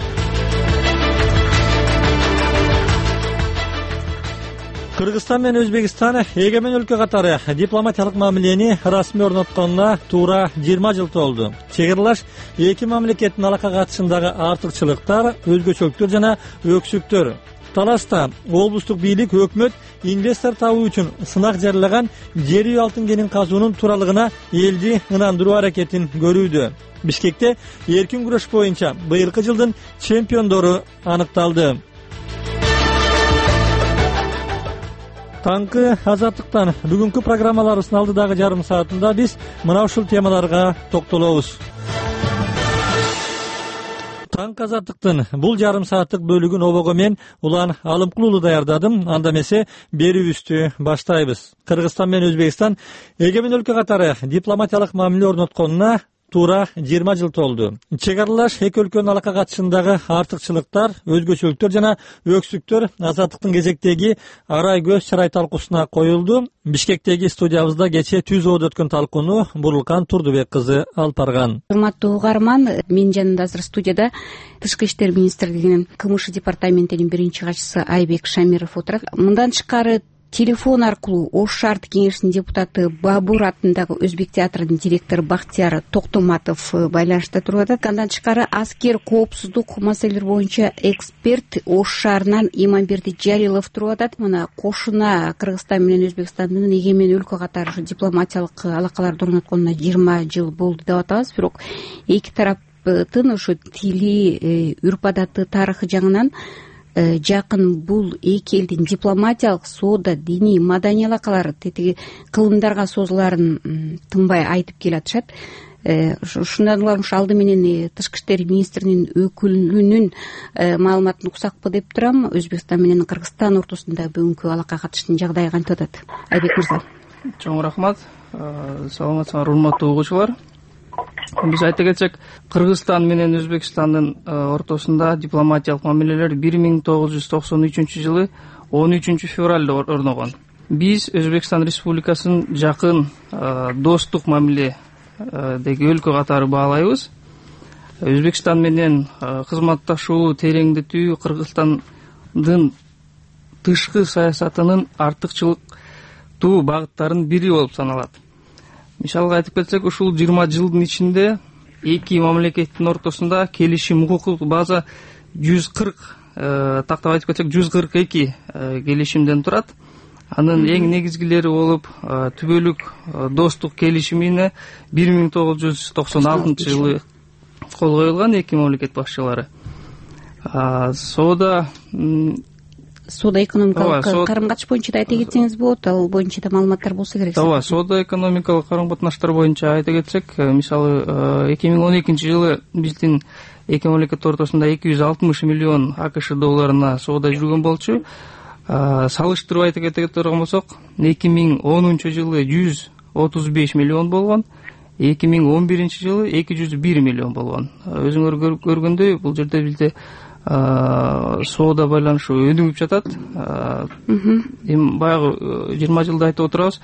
Кыргызстан менен Өзбекстан эгемен өлкө катары дипломатиялык мамилени расмий орнотконуна туура жыйырма жыл толду. Чегарлаш эки мамлекеттин алака катышындагы артыкчылыктар, өзгөчөлүктөр жана өксүктөр. Таласта облустук бийлик өкмөт инвестор табуу үчүн сынак жарылаган жер үй алтын кенин казуунун тууралыгына элди ынандыруу аракетин көрүүдө. Бишкекте эркин күрөш боюнча быйылкы жылдын чемпиондору аныкталды. Таңкы Азаттыктан бүгүнкү программаларыбыздын алдыдагы жарым саатында биз мына ушул темаларга токтолобуз. Таңкы Азаттыктын бул жарым сааттык бөлүгүн обого мен Улан Алымкулуулу даярдадым. Анда эмесе берүүбүздү баштайбыз. Кыргызстан менен Өзбекстан эгемен өлкө катары дипломатиялык мамиле орнотконуна туура жыйырма жыл толду. Чек аралаш эки өлкөнүн алака катышындагы артыкчылыктар, өзгөчөлүктөр жана өксүктөр Азаттыктын кезектеги арай көз чарай талкуусуна коюлду. Бишкектеги студиябызда кечээ түз ободо өткөн талкууну Бурулкан Турдубек кызы алып барган. Урматтуу угарман, менин жанымда азыр студияда Тышкы иштер министрлигинин КМШ департаментинин биринчи катчысы Айбек Шамиров отурат. Мындан тышкары телефон аркылуу Ош шаардык кеңешинин депутаты Бабур атындагы Өзбек театрынын директору Бактияр Токтоматов байланышта туруп атат. Андан тышкары аскер коопсуздук маселелери боюнча эксперт Ош шаарынан Иманберди Жарилов туруп атат. Мына кошуна Кыргызстан менен Өзбекстандын эгемен өлкө катары дипломатиялык алакаларды орнотконуна жыйырма жыл болду деп атабыз. Бирок эки тараптын ошо тили, үрп адаты, тарыхы жагынан жакын бул эки элдин дипломатиялык, соода, диний, маданий алакалары тетиги кылымдарга созуларын тынбай айтып келатышат. Ушундан улам алды менен Тышкы иштер министринин өкүлүнүн маалыматын уксакпы деп турам. Өзбекстан менен Кыргызстан ортосунда бүгүнкү алака катыштын жагдайы кантип атат? Айбек мырза. Чоң рахмат. Саламатсыңар урматтуу угуучулар. Биз айта кетсек, Кыргызстан менен Өзбекстандын ортосунда дипломатиялык мамилелер бир миң тогуз жүз токсон үчүнчү жылы он үчүнчү февралда орногон. Биз Өзбекстан Республикасын жакын достук мамиледеги өлкө катары баалайбыз. Өзбекстан менен кызматташуу тереңдетүү Кыргызстандын тышкы саясатынын артыкчылыктуу багыттарынын бири болуп саналат. Мисалга айтып кетсек, ушул жыйырма жылдын ичинде эки мамлекеттин ортосунда келишим укуктук база жүз кырк, тактап айтып кетсек, жүз кырк эки келишимден турат. Анын эң негизгилери болуп, түбөлүк достук келишимине бир миң тогуз жүз токсон алтынчы жылы кол коюлган эки мамлекет башчылары. Соода Соода экономикалык карым-катыш боюнча да айта кетсеңиз болот, ал боюнча да маалыматтар болсо керек. Ооба, соода экономикалык карым-катыштар боюнча айта кетсек, мисалы эки миң он экинчи жылы биздин эки мамлекет ортосунда эки жүз алтымыш миллион АКШ долларына соода жүргөн болчу. Салыштырып айта кете турган болсок, эки миң онунчу жылы жүз отуз беш миллион болгон, эки миң он биринчи жылы эки жүз бир миллион болгон. Өзүңөр көргөндөй, бул жерде бизде соода байланышуу өнүгүп жатат. Эми баягы жыйырма жылда айтып отурабыз.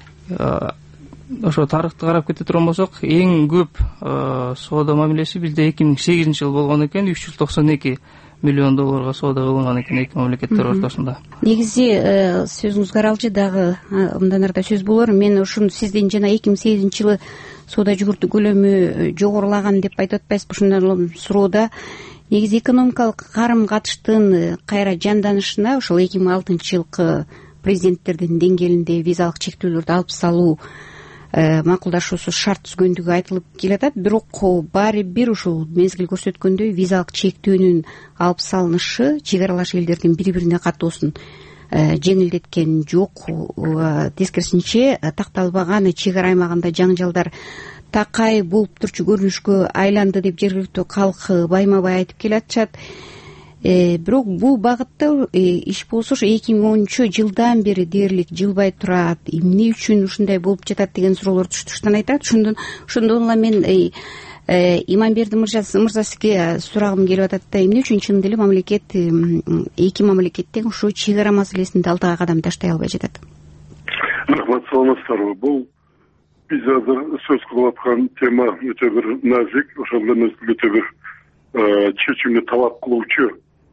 Ошо тарыхты карап кете турган болсок, эң көп соода мамилеси бизде эки миң сегизинчи жыл болгон экен, үч жүз токсон эки миллион долларга соода кылынган экен эки мамлекеттер ортосунда. Негизи сөзүңүз каралчы дагы мындан арда сөз болор. Мен ушуну сизден жана эки миң сегизинчи жылы соода жүгүртүү көлөмү жогорулаган деп айтып атпайсызбы? Ушундан суроодо негизи экономикалык карым катыштын кайра жанданышына ошол эки миң алтынчы жылкы президенттердин деңгээлинде визалык чектөөлөрдү алып салуу макулдашуусу шарт түзгөндүгү айтылып келатат. Бирок баары бир ушул мезгил көрсөткөндөй визалык чектөөнүн алып салынышы чек аралаш элдердин бири бирине каттоосун жеңилдеткен жок. Тескерисинче такталбаган чек ара аймагында жаңжалдар такай болуп турчу көрүнүшкө айланды деп жергиликтүү калк байма бай айтып келатышат. Бирок бул багытта иш болсо ошо эки миң онунчу жылдан бери дээрлик жылбай турат. Эмне үчүн ушундай болуп жатат деген суроолор туштан айтат. Ошондон ошондон эле мен Иманберди мырза сизге сурагым келип атат да, эмне үчүн чын деле мамлекет эки мамлекет тең ушул чек ара маселесинде алдыга кадам таштай албай жатат? Рахмат, саламатсыздарбы. Бул биз азыр сөз кылып аткан тема өтө бир назик, ошол менен өтө бир чечимди талап кылуучу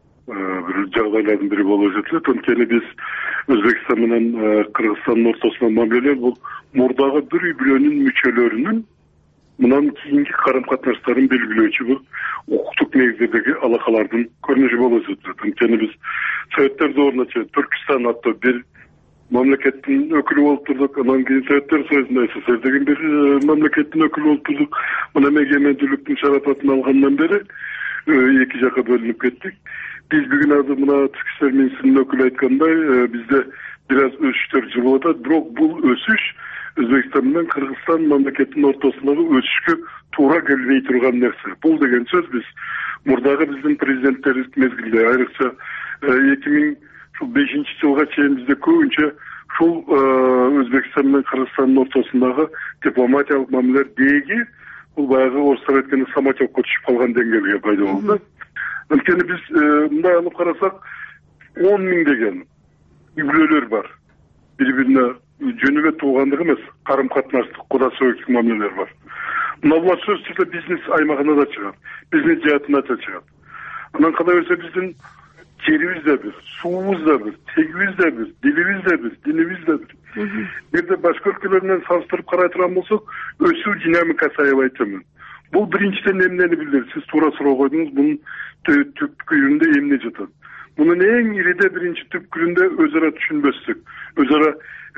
бир жагдайлардын бири болуп жатат. Анткени биз Өзбекстан менен Кыргызстандын ортосундагы мамиле бул мурдагы бир үй бүлөнүн мүчөлөрүнүн мындан кийинки карым катныштарын белгилөөчү бир укуктук негиздеги алакалардын көрүнүшү болуп жатат. Анткени биз Советтер дöwрүнө чейин Түркистан аттуу бир мамлекеттин өкүлү болуп турдук. Анан кийин Советтер Союзунда СССР деген бир мамлекеттин өкүлү болуп турдук. Мына эгемендүүлүктүн шарапатын алгандан бери эки жакка бөлүнүп кеттик. Биз бүгүн азыр мына Тышкы иштер министринин өкүлү айткандай, бизде бир аз өсүштөр жылып атат. Бирок бул өсүш Өзбекстан менен Кыргызстан мамлекетинин ортосундагы өсүшкө туура келбей турган нерсе. Бул деген сөз биз мурдагы биздин президенттерибиз мезгилде, айрыкча эки миң бешинчи жылга чейин бизде көбүнчө ушул Өзбекстан менен Кыргызстандын ортосундагы дипломатиялык мамилелер деги бул баягы орустар айтканда самотекко түшүп калган деңгээлге пайда болду. Анткени биз мындай алып карасак, он миңдеген үй бүлөлөр бар. Бири бирине жөн эле туугандык эмес, карым катнаштык, куда сөөгчүлүк мамилелер бар. Мына булар сөз түрдө бизнес аймагына да чыгат, бизнес жаатына да чыгат. Анан кадай берсе биздин жерибиз да бир, суубуз да бир, тегибиз да бир, дилибиз да бир, динибиз да бир. Бирде башка өлкөлөр менен салыштырып карай турган болсок, өсүү динамикасы аябай төмөн. Бул биринчиден эмнени билдирет? Сиз туура суроо койдуңуз, бунун түпкүрүндө эмне жатат? Мунун эң ириде биринчи түпкүрүндө өз ара түшүнбөстүк, өз ара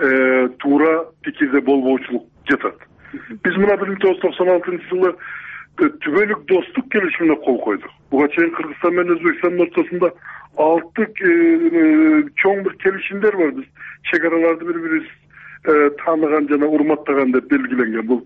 туура пикирде болбоочулук жатат. Биз мына бир миң тогуз жүз токсон алтынчы жылы түбөлүк достук келишимине кол койдук. Буга чейин Кыргызстан менен Өзбекстандын ортосунда алты чоң бир келишимдер бар. Биз чек араларды бири бирибиз тааныган жана урматтаган деп белгиленген. Бул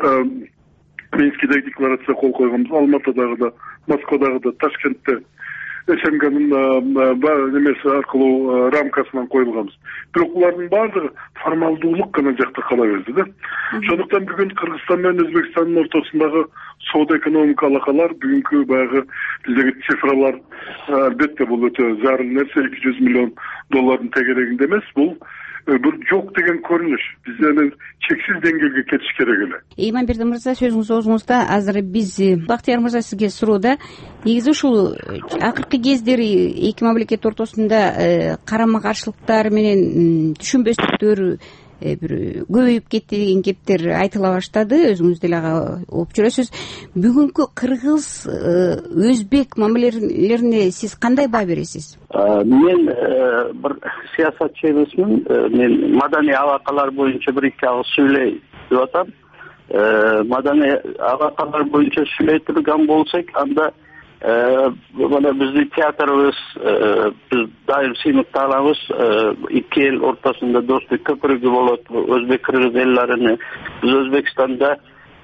Минскидеги декларация кол койгонбуз, Алматыдагы да, Москвадагы да, Ташкентте ШМГнын немеси аркылуу рамкасынан коюлганбыз. Бирок булардын баардыгы формалдуулук гана жакта кала берди да. Ошондуктан бүгүн Кыргызстан менен Өзбекстандын ортосундагы соода экономика алакалар, бүгүнкү баягы биздеги цифралар албетте бул өтө зарыл нерсе, эки жүз миллион доллардын тегерегинде эмес, бул бир жок деген көрүнүш. Биз эми чексиз деңгээлге кетиш керек эле. Иманберди мырза, сөзүңүз оозуңузда. Азыр биз Бактияр мырза сизге суроода, негизи ушул акыркы кездери эки мамлекет ортосунда карама каршылыктар менен түшүнбөстүктөр бир көбөйүп кетти деген кептер айтыла баштады. Өзүңүз деле ага окуп жүрөсүз. Бүгүнкү кыргыз өзбек мамилелерине сиз кандай баа бересиз? Мен бир саясатчы эмесмин. Мен маданий алакалар боюнча бир эки агыз сүйлөй деп атам. Маданий алакалар боюнча сүйлөй турган болсок, анда мына биздин театрыбыз, биз дайым сыймыкталабыз. Эки эл ортосунда достук көпүрөгү болот. Өзбек кыргыз эллерини биз Өзбекстанда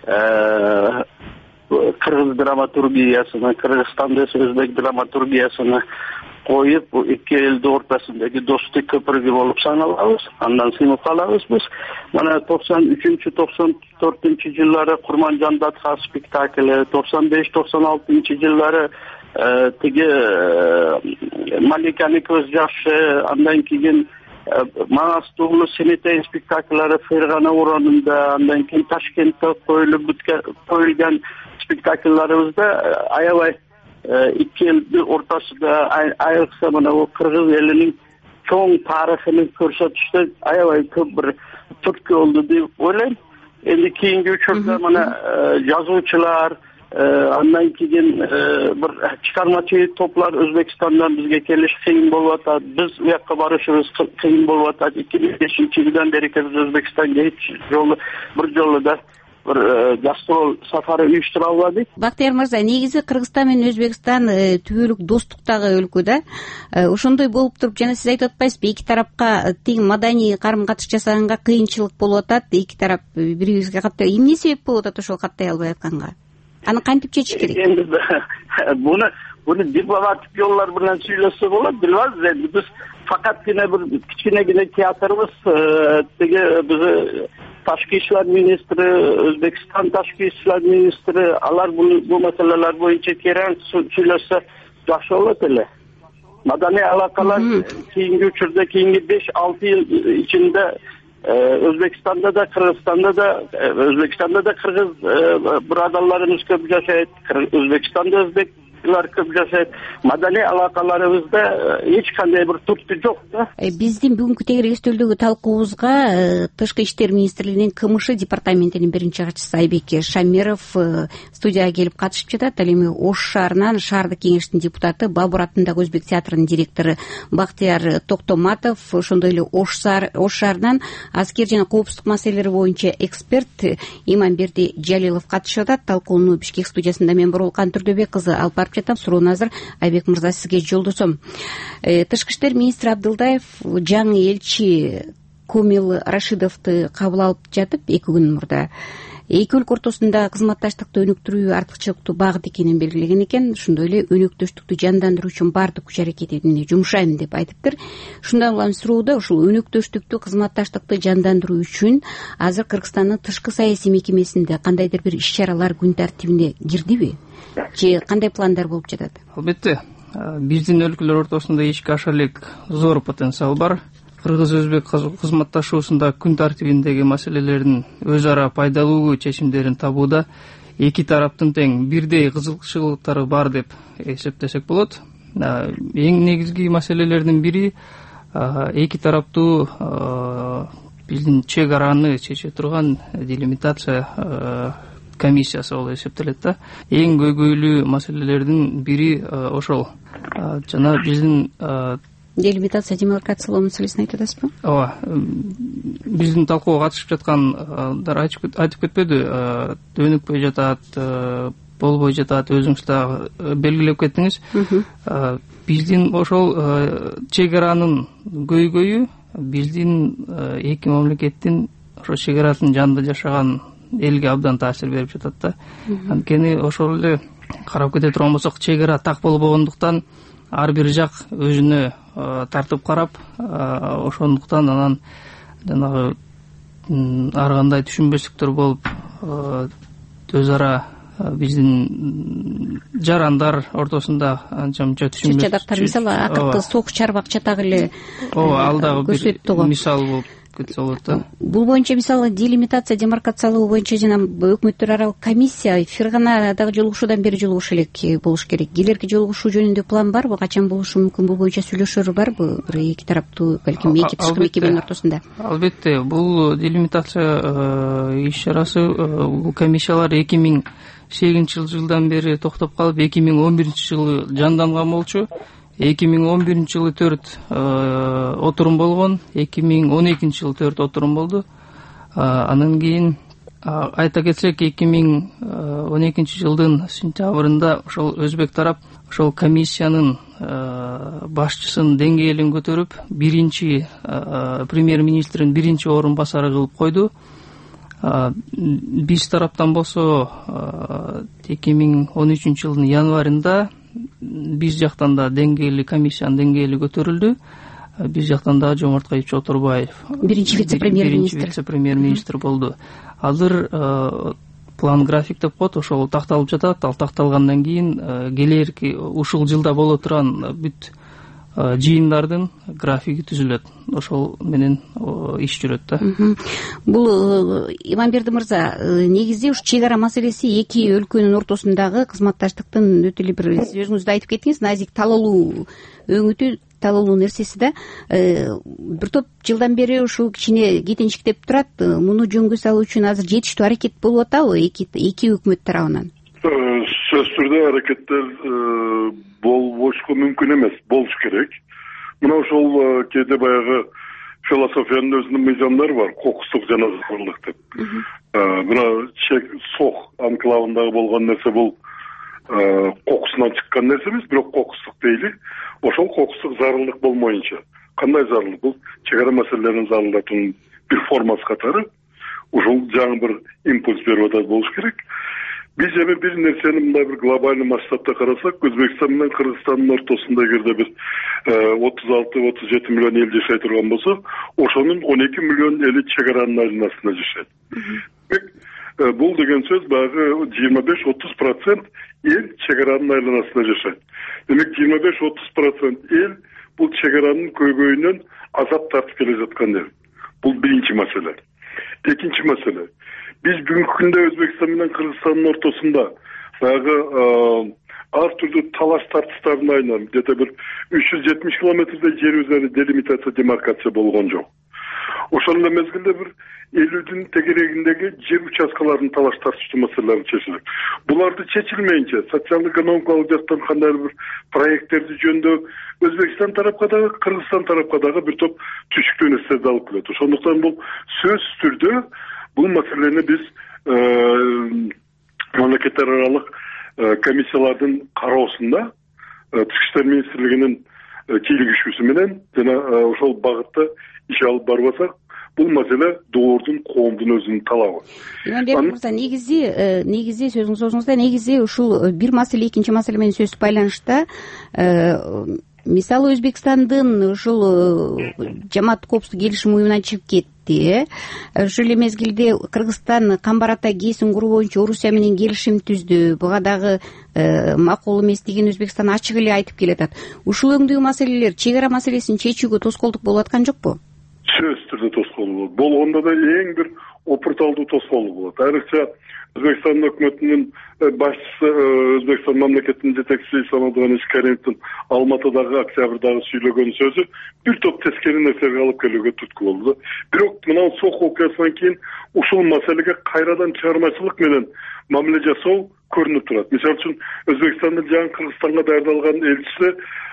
кыргыз драматургиясына, Кыргызстанда өзбек драматургиясына коюп, эки элдин ортосундагы достук көпүрөгү болуп саналабыз. Андан сыймык калабыз биз. Мына токсон үчүнчү токсон төртүнчү жылдары Курманжан Датха спектакли, токсон беш токсон алтынчы жылдары тиги Маликаны көз жашы, андан кийин Манас Туглу Семетей спектакльлары Фергана уронунда, андан кийин Ташкентте коюлуп бүткөн коюлган спектакльларыбызда аябай эки элдин ортосунда айрыкса мына бул кыргыз элинин чоң тарыхын көрсөтүштө аябай көп бир түрткү болду деп ойлойм. Энди кийинки учурда мына жазуучулар, андан кийин бир чыгармачы топлар Өзбекстандан бизге келиш кыйын болуп атат. Биз уякка барышыбыз кыйын болуп атат. эки миң бешинчи жылдан бери биз Өзбекстанга эч жолу бир жолу да бир гастрол сафары уюштура албадык. Бактияр мырза, негизи Кыргызстан менен Өзбекстан түбөлүк достуктагы өлкө да. Ошондой болуп туруп, жана сиз айтып атпайсызбы, эки тарапка тең маданий карым-катыш жасаганга кыйынчылык болуп атат, эки тарап бири-бирибизге каттай. Эмне себеп болуп атат ошол каттай албай атканга? Аны кантип чечиш керек? Энди буну буну дипломатик жолдор менен сүйлөшсө болот, билбейбиз. Энди биз факатгина бир кичинегине театрыбыз, теге биз Ташкы иштер министри, Өзбекстан ташкы иштер министри, алар бул маселелер боюнча терең сүйлөшсө жакшы болот эле. Маданий алакалар кийинки учурда, кийинки беш алты жыл ичинде Өзбекстанда да, Кыргызстанда да, Өзбекстанда да кыргыз бирадарларыбыз көп жашайт, Өзбекстанда өзбеклер көп жашайт. Маданий алакаларыбызда эч кандай бир түрткү жок да. Биздин бүгүнкү тегерестүүлдөгү талкуубузга Тышкы иштер министрлигинин КМШ департаментинин биринчи катчысы Айбек Шамиров студияга келип катышып жатат. Ал эми Ош шаарынан шаардык кеңештин депутаты, Бабур атындагы Өзбек театрынын директору Бактияр Токтоматов, ошондой эле Ош шаарынан аскер жана коопсуздук маселелери боюнча эксперт Иманберди Жалилов катышып атат. Талкууну Бишкек студиясында мен Бурулкан Түрдөбек кызы алып барып жатам. Суроону азыр Айбек мырза сизге жолдосом. Тышкы иштер министри Абдылдаев жаңы элчи Комил Рашидовду кабыл алып жатып эки күн мурда эки өлкө ортосунда кызматташтыкты өнүктүрүү артыкчылыктуу багыт экенин белгилеген экен. Ошондой эле өнөктөштүктү жандандыруу үчүн баардык күч аракетимди жумшайм деп айтыптыр. Шундан улам суроодо ушул өнөктөштүктү, кызматташтыкты жандандыруу үчүн азыр Кыргызстандын тышкы саясий мекемесинде кандайдыр бир иш-чаралар күн тартибине кирдиби? Же кандай пландар болуп жатат? Албетте, биздин өлкөлөр ортосунда ички ашарлык зор потенциал бар. Кыргыз-өзбек кызматташуусунда күн тартибиндеги маселелердин өз ара пайдалуу чечимдерин табууда эки тараптын тең бирдей кызыкчылыктары бар деп эсептесек болот. Эң негизги маселелердин бири эки тараптуу биздин чек араны чече турган делимитация комиссиясы болуп эсептелет да. Эң көйгөйлүү маселелердин бири ошол. Жана биздин делимитация демаркациялоо маселесин айтып атасызбы? Ооба. Биздин талкууга катышып жаткандар айтып кетпеди, өнүкпөй жатат, болбой жатат, өзүңүз да белгилеп кеттиңиз. Биздин ошол чек аранын көйгөйү биздин эки мамлекеттин ошо чек аранын жанында жашаган элге абдан таасир берип жатат да. Анткени ошол эле карап кете турган болсок, чек ара так болбогондуктан ар бир жак өзүнө тартып карап, ошондуктан анан жанагы ар кандай түшүнбөстүктөр болуп, өз ара биздин жарандар ортосунда анча-мынча түшүнбөстүк. Чыр-чатактар, мисалы, акыркы согуш чарбак чатак эле ооба, ал дагы бир мисал болуп кетсе болот да. Бул боюнча мисалы делимитация, демаркациялоо боюнча жана өкмөттөр аралык комиссия Ферганадагы жолугушуудан бери жолугуш элек болуш керек. Келерки жолугушуу жөнүндө план барбы? Качан болушу мүмкүн? Бул боюнча сүйлөшөөр барбы? Бир эки тараптуу, балким эки тышкы мекеменин ортосунда. Албетте, бул делимитация иш-чарасы, бул комиссиялар эки миң сегизинчи жылдан бери токтоп калып, эки миң он биринчи жылы жанданган болчу. эки миң он биринчи жылы төрт отурум болгон, эки миң он экинчи жылы төрт отурум болду. Анан кийин айта кетсек, эки миң он экинчи жылдын сентябрында ошол өзбек тарап ошол комиссиянын башчысын деңгээлин көтөрүп, биринчи премьер-министрдин биринчи орун басары кылып койду. Биз тараптан болсо эки миң он үчүнчү жылдын январында биз жактан да деңгээли, комиссиянын деңгээли көтөрүлдү. Биз жактан да Жомарткай Чотурбаев биринчи вице-премьер-министр биринчи вице-премьер-министр болду. Азыр план график деп коет, ошол такталып жатат. Ал такталгандан кийин келерки ушул жылда боло турган бүт жыйындардын графиги түзүлөт, ошол менен иш жүрөт да. Бул Иманберди мырза, негизи ушу чек ара маселеси эки өлкөнүн ортосундагы кызматташтыктын өтө эле бир, сиз өзүңүз да айтып кеттиңиз, назик талалуу өңүтү, талалуу нерсеси да. Бир топ жылдан бери ушул кичине кетенчиктеп турат. Муну жөнгө салуу үчүн азыр жетиштүү аракет болуп атабы эки эки өкмөт тарабынан? Сөз түрдө аракеттер болбошко мүмкүн эмес, болуш керек. Мына ошол кээде баягы философиянын өзүнүн мыйзамдары бар, кокустук жана зарылдык деп. Мына чек сох анклавындагы болгон нерсе бул кокусунан чыккан нерсе эмес, бирок кокустук дейли. Ошол кокустук зарылдык болмоюнча, кандай зарылдык? Бул чек ара маселелерин зарылдатуунун бир формасы катары ушул жаңы бир импульс берип атат болуш керек. Биз эми бир нерсени мындай бир глобалдуу масштабта карасак, Өзбекстан менен Кыргызстандын ортосунда эгерде бир отуз алты отуз жети миллион эл жашай турган болсо, ошонун он эки миллион эли чек аранын айланасында жашайт. Демек, бул деген сөз баягы жыйырма беш отуз процент эл чек аранын айланасында жашайт. Демек, жыйырма беш отуз процент эл бул чек аранын көйгөйүнөн азап тартып келе жаткан эл. Бул биринчи маселе. Экинчи маселе. Биз бүгүнкү күндө Өзбекстан менен Кыргызстандын ортосунда баягы ар түрдүү талаш тартыштардын айынан где-то бир үч жүз жетимиш километрдей жер üzeri делимитация, демаркация болгон жок. Ошол эле мезгилде бир элүүдүн тегерегиндеги жер участкаларынын талаш тартыштуу маселелери чечилет. Буларды чечилмейинче социалдык-экономикалык жактан кандайдыр бир проекттерди жөндөп Өзбекстан тарапка дагы, Кыргызстан тарапка дагы бир топ түшүктүү нерселерди алып келет. Ошондуктан бул сөзсүз түрдө бул маселени биз мамлекеттер аралык комиссиялардын кароосунда Тышкы иштер министрлигинин кийлигишүүсү менен жана ошол багытта иш алып барбасак, бул маселе доордун коомдун өзүнүн талабы. Иманбек мырза, негизи негизи сөзүңүз өзүңүздө негизи ушул бир маселе экинчи маселе менен сөзсүз байланышта. Мисалы Өзбекстандын ушул жамаат коопсуздук келишим уюмунан чыгып кетти. Ошол эле мезгилде Кыргызстан Камбар Ата КээСин куруу боюнча Орусия менен келишим түздү. Буга дагы макул эмес деген Өзбекстан ачык эле айтып келатат. Ушул өңдүү маселелер чек ара маселесин чечүүгө тоскоолдук болуп аткан жокпу? Сөзсүз түрдө тоскоолдук болот. Болгондо да эң бир опурталдуу тоскоолдук болот. Айрыкча Өзбекстан өкмөтүнүн башчысы, Өзбекстан мамлекетинин жетекчиси Исламабад Каримовдун Алматыдагы октябрдагы сүйлөгөн сөзү бир топ тескери нерселерге алып келүүгө түрткү болду. Бирок мына сох окуясынан кийин ушул маселеге кайрадан чыгармачылык менен мамиле жасоо көрүнүп турат. Мисалы үчүн Өзбекстандын жаңы Кыргызстанга даярдалган элчиси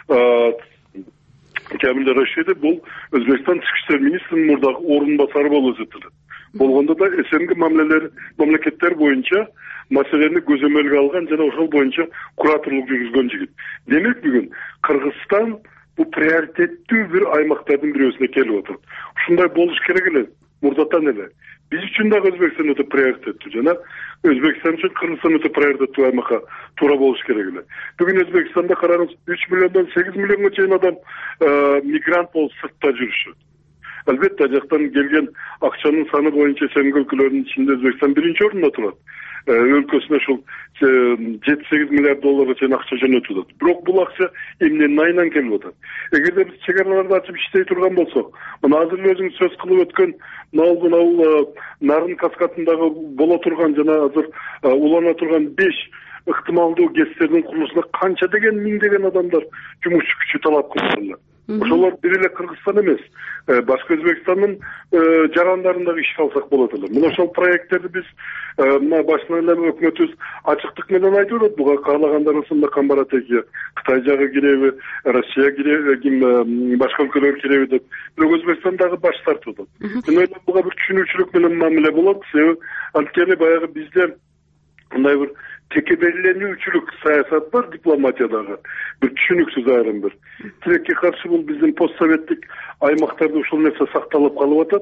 Камил Рашидов бул Өзбекстан Тышкы иштер министринин мурдагы орун басары болуп эсептелет. Болгондо да СНГ мамилелер мамлекеттер боюнча маселени көзөмөлгө алган жана ошол боюнча кураторлук жүргүзгөн жигит. Демек бүгүн Кыргызстан бул приоритеттүү бир аймактардын бирөөсүнө келип атат. Ушундай болуш керек эле, мурдатан эле. Биз үчүн дагы Өзбекстан өтө приоритеттүү жана Өзбекстан үчүн Кыргызстан өтө приоритеттүү аймакка туура болуш керек эле. Бүгүн Өзбекстанда караңыз, үч миллиондон сегиз миллионго чейин адам мигрант болуп сыртта жүрүшөт. Албетте, ал жактан келген акчанын саны боюнча СНГ өлкөлөрүнүн ичинде Өзбекстан биринчи орунда турат. Өлкөсүнө ушул жети сегиз миллиард долларга чейин акча жөнөтүп атат. Бирок бул акча эмненин айынан келип атат? Эгерде биз чек араларды ачып иштей турган болсок, мына азыр эле өзүңүз сөз кылып өткөн мына нарын каскадындагы боло турган жана азыр улана турган беш ыктымалдуу ГЭСтердин курулушуна канча деген миңдеген адамдар жумуш күчү талап кылышкандар. Ошолор бир эле Кыргызстан эмес, башка Өзбекстандын жарандарындагы ишке алсак болот эле. Мына ошол проекттерди биз мына башынан эле өкмөтүбүз ачыктык менен айтып атат. Буга каалагандар арасында Камбар Атеге, Кытай жагы киреби, Россия киреби, башка өлкөлөр киреби деп. Бирок Өзбекстан дагы баш тартып атат. Мен ойлойм, буга бир түшүнүүчүлүк менен мамиле болот. Себеби анткени баягы бизде мындай бир текеберленүүчүлүк саясат бар дипломатиядагы. Бир түшүнүксүз айрым бир. Тилекке каршы бул биздин постсоветтик аймактарда ушул нерсе сакталып калып атат.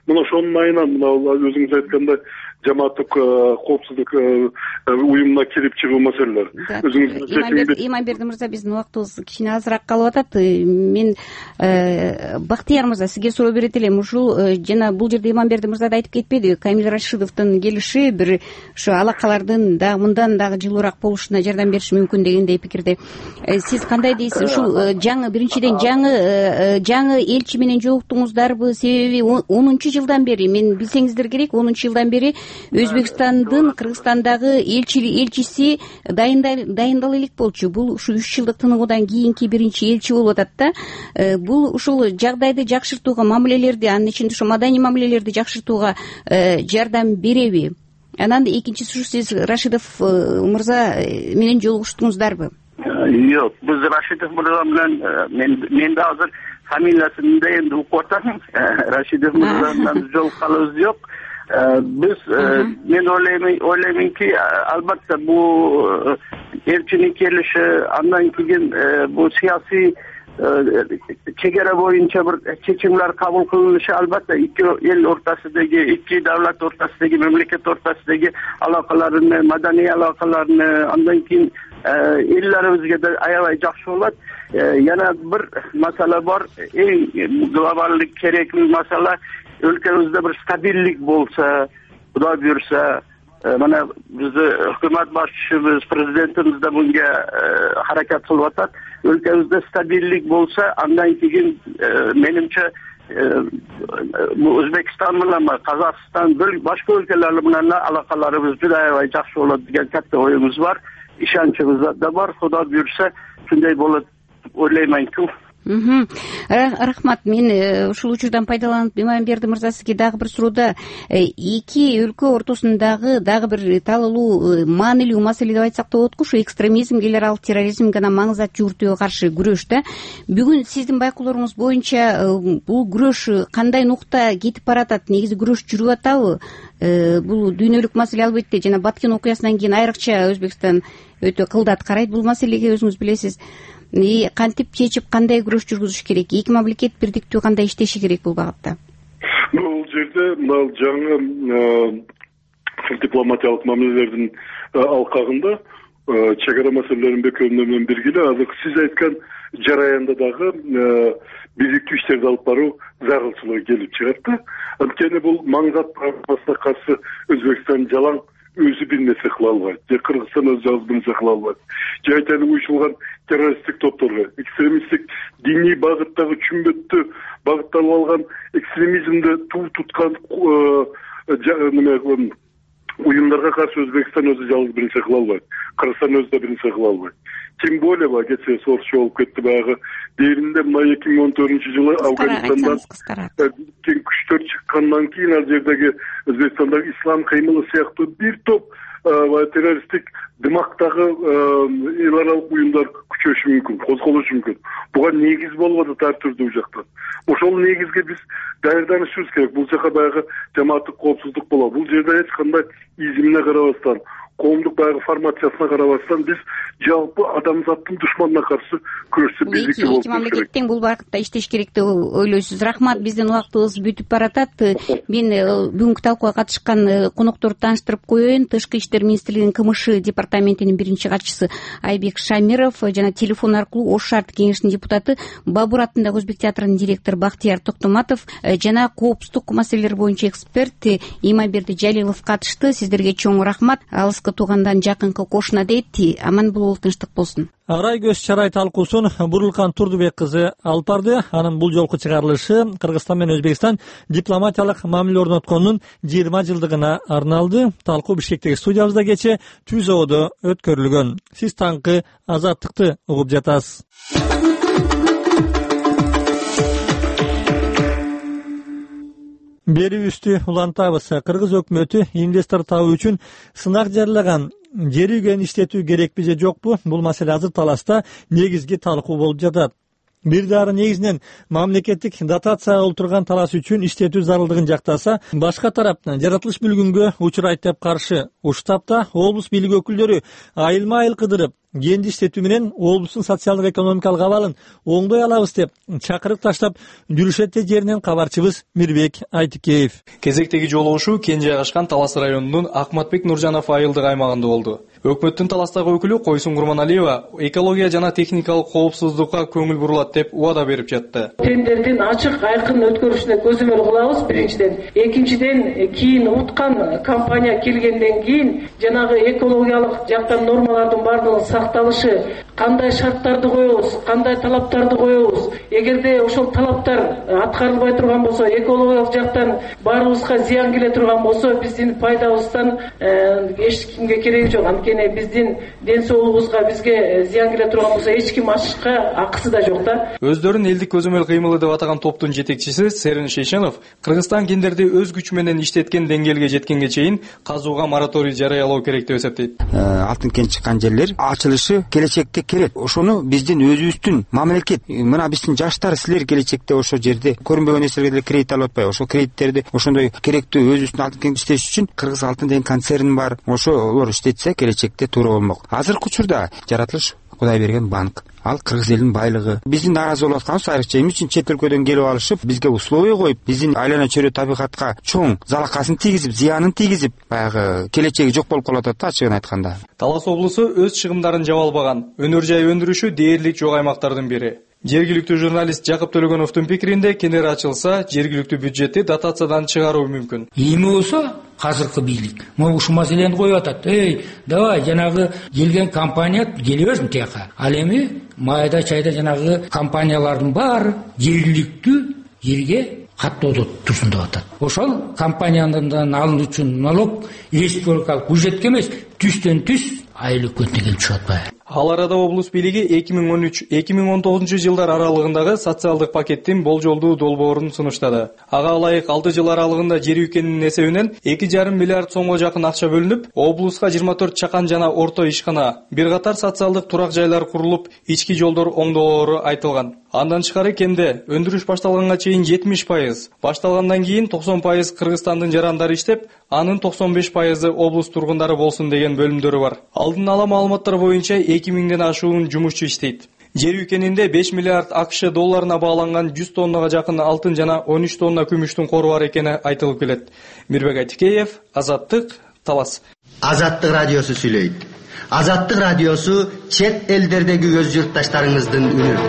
мына ошонун айынан мына өзүңүз айткандай жамааттык коопсуздук уюмуна кирип чыгуу маселелер. Өзүңүз Иманберди мырза, биздин убактыбыз кичине азыраак калып атат. Мен Бактияр мырза сизге суроо берет элем. Ушул жана бул жерде Иманберди мырза да айтып кетпеди, Камил Рашидовдун келиши бир ушу алакалардын дагы мындан дагы жылуураак болушуна жардам бериши мүмкүн дегендей пикирде. Сиз кандай дейсиз? Ушул жаңы биринчиден жаңы жаңы элчи менен жолуктуңуздарбы? Себеби онунчу жылдан бери, мен билсеңиздер керек, онунчу жылдан бери Өзбекстандын Кыргызстандагы элчиси дайындала элек болчу. Бул ушу үч жылдык тыныгуудан кийинки биринчи элчи болуп атат да. Бул ушул жагдайды жакшыртууга, мамилелерди, анын ичинде ушу маданий мамилелерди жакшыртууга жардам береби? Анан экинчиси, сиз Рашидов мырза менен жолугуштуңуздарбы? Жок, биз Рашидов мырза менен мен да азыр фамилиясын да энди угуп атам. Рашидов мырза менен жолукканыбыз жок. Биз мен ойлоймунки, албетте бул элчинин келиши, андан кийин бул саясий чегара боюнча бир чечимдер кабыл кылынышы, албетте эки эл ортосундагы, эки давлат ортосундагы, мамлекет ортосундагы алакаларны, маданий алакаларны, андан кийин эллерибизге да аябай жакшы болот. Yana bir masala bor, eng globallik kerakli masala өлкөбүздө bir stabillik болса, Xudo buyursa, mana bizni hukumat boshchimiz, prezidentimiz da bunga harakat qilib atadi. Өлкөбүздө stabillik болса, andan keyin menimcha bu O'zbekiston bilan Qozog'iston, boshqa өлкөлөр bilan aloqalarimiz juda aябай жакшы болот degan katta o'yimiz bor. Ishonchimiz da bor. Xudo buyursa, shunday bo'ladi ойлойманки. Рахмат. Мен ушул учурдан пайдаланып Иманберди мырза, сизге дагы бир суроодо эки өлкө ортосундагы дагы бир талалуу, маанилүү маселе деп айтсак да болот го, ушу экстремизмге, эл аралык терроризмге, маңыз зат жүгүртүүгө каршы күрөш да. Бүгүн сиздин байкоолоруңуз боюнча бул күрөш кандай нукта кетип баратат? Негизи күрөш жүрүп атабы? Бул дүйнөлүк маселе албетте, жана Баткен окуясынан кийин айрыкча Өзбекстан өтө кылдат карайт бул маселеге, өзүңүз билесиз. И кантип чечип, кандай күрөш жүргүзүш керек? Эки мамлекет бирдиктүү кандай иштеши керек бул багытта? Бул жерде мына жаңы дипломатиялык мамилелердин алкагында чегара маселелерин бекемдөө менен биргеле азыр сиз айткан жараянда дагы бириктүү иштерди алып баруу зарылчылыгы келип чыгат да. Анткени бул маңзат проблемасына каршы Өзбекстан жалаң өзү бир нерсе кыла албайт, же Кыргызстан өзү жалгыз бир нерсе кыла албайт. Же айтайлы уюшулган террористтик топторго, экстремисттик диний багыттагы чүмбөттү багытталып алган экстремизмди туу туткан неме уюмдарга каршы Өзбекстан өзү жалгыз бир нерсе кыла албайт. Кыргызстан өзү да бир нерсе кыла албайт. Тем более ба кечээ сорчу болуп кетти баягы дээринде мына эки миң он төртүнчү жылы Афганистандан кең күчтөр чыккандан кийин ал жердеги Өзбекстандагы ислам кыймылы сыяктуу бир топ террористтик дымактагы эл аралык уюмдар күчөшү мүмкүн, козголушу мүмкүн. Буга негиз болуп атат ар түрдүү жактан. Ошол негизге биз даярданышыбыз керек. Бул жака баягы жамааттык коопсуздук болот. Бул жерде эч кандай изимине карабастан, коомдук баягы формациясына карабастан биз жалпы адамзаттын душманына каршы күрөшчү биздики болуш керек. Эки мамлекеттен бул багытта иштеш керек деп ойлойсуз. Рахмат, биздин убактыбыз бүтүп баратат. Мен бүгүнкү талкууга катышкан конокторду тааныштырып коеюн. Тышкы иштер министрлигинин КМШ департаментинин биринчи катчысы Айбек Шамиров жана телефон аркылуу Ош шаарат кеңешинин депутаты, Бабур атындагы Өзбек театрынын директору Бактияр Токтоматов жана коопсуздук маселелер боюнча эксперт Иманберди Жалилов катышты. Сиздерге чоң рахмат. Алыска туугандан жакынкы кошуна дейт. Аман бололу, тынчтык болсун. Аграй көз чарай талкуусун Бурулкан Турдубек кызы алып барды. Анын бул жолку чыгарылышы Кыргызстан менен Өзбекстан дипломатиялык мамиле орнотконунун жыйырма жылдыгына арналды. Талкуу Бишкектеги студиябызда кечээ Түзөөдө өткөрүлгөн. Сиз таңкы Азаттыкты угуп жатасыз. Берүүбүздү улантабыз. Кыргыз өкмөтү инвестор табуу үчүн сынак жарылаган жер үйгөнү иштетүү керекпи же жокпу? Бул маселе азыр таласта негизги талкуу болуп жатат. бир дары негизинен мамлекеттик дотацияга олтурган талаш үчүн иштетүү зарылдыгын жактаса, башка тарап жаратылыш бүлгүнгө учурайт деп каршы. Ушул тапта облус бийлик өкүлдөрү айылма айыл кыдырып, кенди иштетүү менен облустун социалдык экономикалык абалын оңдой алабыз деп чакырык таштап жүрүшөт жеринен кабарчыбыз Мирбек Айтыкеев. Кезектеги жолугушуу кен жайгашкан Талас районунун Акматбек Нуржанов айылдык аймагында болду. Өкмөттүн Таластагы өкүлү Койсун Курманалиева экология жана техникалык коопсуздукка көңүл бурулат деп убада берип жатты. Тендердин ачык айкын өткөрүшүнө көзөмөл кылабыз биринчиден. Экинчиден, кийин уткан компания келгенден кийин жанагы экологиялык жактан нормалардын бардыгы сакталышы, кандай шарттарды коебуз, кандай талаптарды коебуз. Эгерде ошол талаптар аткарылбай турган болсо, экологиялык жактан баарыбызга зыян келе турган болсо, биздин пайдабыздан эч кимге кереги жок. Анткени биздин ден соолугубузга бизге зыян келе турган болсо, эч ким ачышка акысы да жок да. Өздөрүн элдик көзөмөл кыймылы деп атаган топтун жетекчиси Серин Шейшенов Кыргызстан кендерди өз күчү менен иштеткен деңгээлге жеткенге чейин казууга мораторий жарыялоо керек деп эсептейт. Алтын кен чыккан жерлер ачылышы келечекте керек. Ошону биздин өзүбүздүн мамлекет, мына биздин жаштар силер келечекте ошо жерде көрүнбөгөн нерселерге кредит алып атпайбы? Ошо кредиттерди ошондой керектүү өзүбүздүн алтын кен иштеш үчүн Кыргыз алтын деген концерн бар. Ошолор иштетсе келечекте туура болмок. Азыркы учурда жаратылыш Кудай берген банк. Ал кыргыз элинин байлыгы. Биздин наразы болуп атканыбыз айрыкча эмне үчүн чет өлкөдөн келип алышып, бизге условия коюп, биздин айлана чөйрө табигатка чоң залакасын тийгизип, зыянын тийгизип, баягы келечеги жок болуп калып атат да, ачыгын айтканда. Талас облусу өз чыгымдарын жаба албаган. Өнөр жай өндүрүшү дээрлик жок аймактардын бири. Жергиликтүү журналист Жакып Төлөгөновдун пикиринде, кенер ачылса, жергиликтүү бюджетти дотациядан чыгаруу мүмкүн. Эми болсо, азыркы бийлик могу ушул маселени коюп атат. Эй, давай жанагы келген компания келе берсин тияка. Ал эми майда чайда жанагы компаниялардын баары жергиликтүү жерге каттоодо турсун деп атат. Ошол компаниянын алынуучун налог республикалык бюджетке эмес, түстөн түз айыл өкмөтүнө келип чыгат баягы. Ал арада облус бийлиги эки миң он үч эки миң он тогузунчу жылдар аралыгындагы социалдык пакеттин болжолдуу долбоорун сунуштады. Ага ылайык алты жыл аралыгында жер үйкенинин эсебинен эки жарым миллиард сомго жакын акча бөлүнүп, облуска жыйырма төрт чакан жана орто ишкана, бир катар социалдык турак жайлар курулуп, ички жолдор оңдолоору айтылган. Андан тышкары кенде өндүрүш башталганга чейин жетимиш пайыз, башталгандан кийин токсон пайыз Кыргызстандын жарандары иштеп, анын токсон беш пайызы облус тургундары болсун деген бөлүмдөрү бар. Алдын ала маалыматтар боюнча эки миңден ашуун жумушчу иштейт. Жер үйкенинде беш миллиард акш долларына бааланган жүз тоннага жакын алтын жана он үч тонна күмүштүн кору бар экени айтылып келет. Мирбек Айтыкеев, Азаттык, Талас. Азаттык радиосу сүйлөйт. Азаттык радиосу чет элдердеги өз журтташтарыңыздын үнү.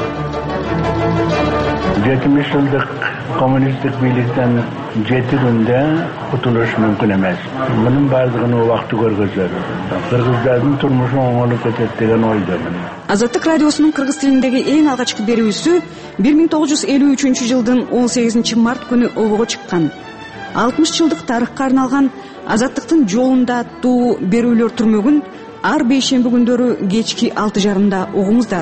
жетимиш жылдык коммунисттик бийликтен жети күндө кутулуш мүмкүн эмес. Мунун бардыгын убакыты көргөзөр. Кыргыздардын турмушу оңолуп кетет деген ойдомун. Азаттык радиосунун кыргыз тилиндеги эң алгачкы берүүсү бир миң тогуз жүз элүү үчүнчү жылдын он сегизинчи март күнү обого чыккан. алтымыш жылдык тарыхка арналган Азаттыктын жолунда аттуу берүүлөр түрмөгүн ар бейшемби күндөрү кечки алты жарымда угуңуздар.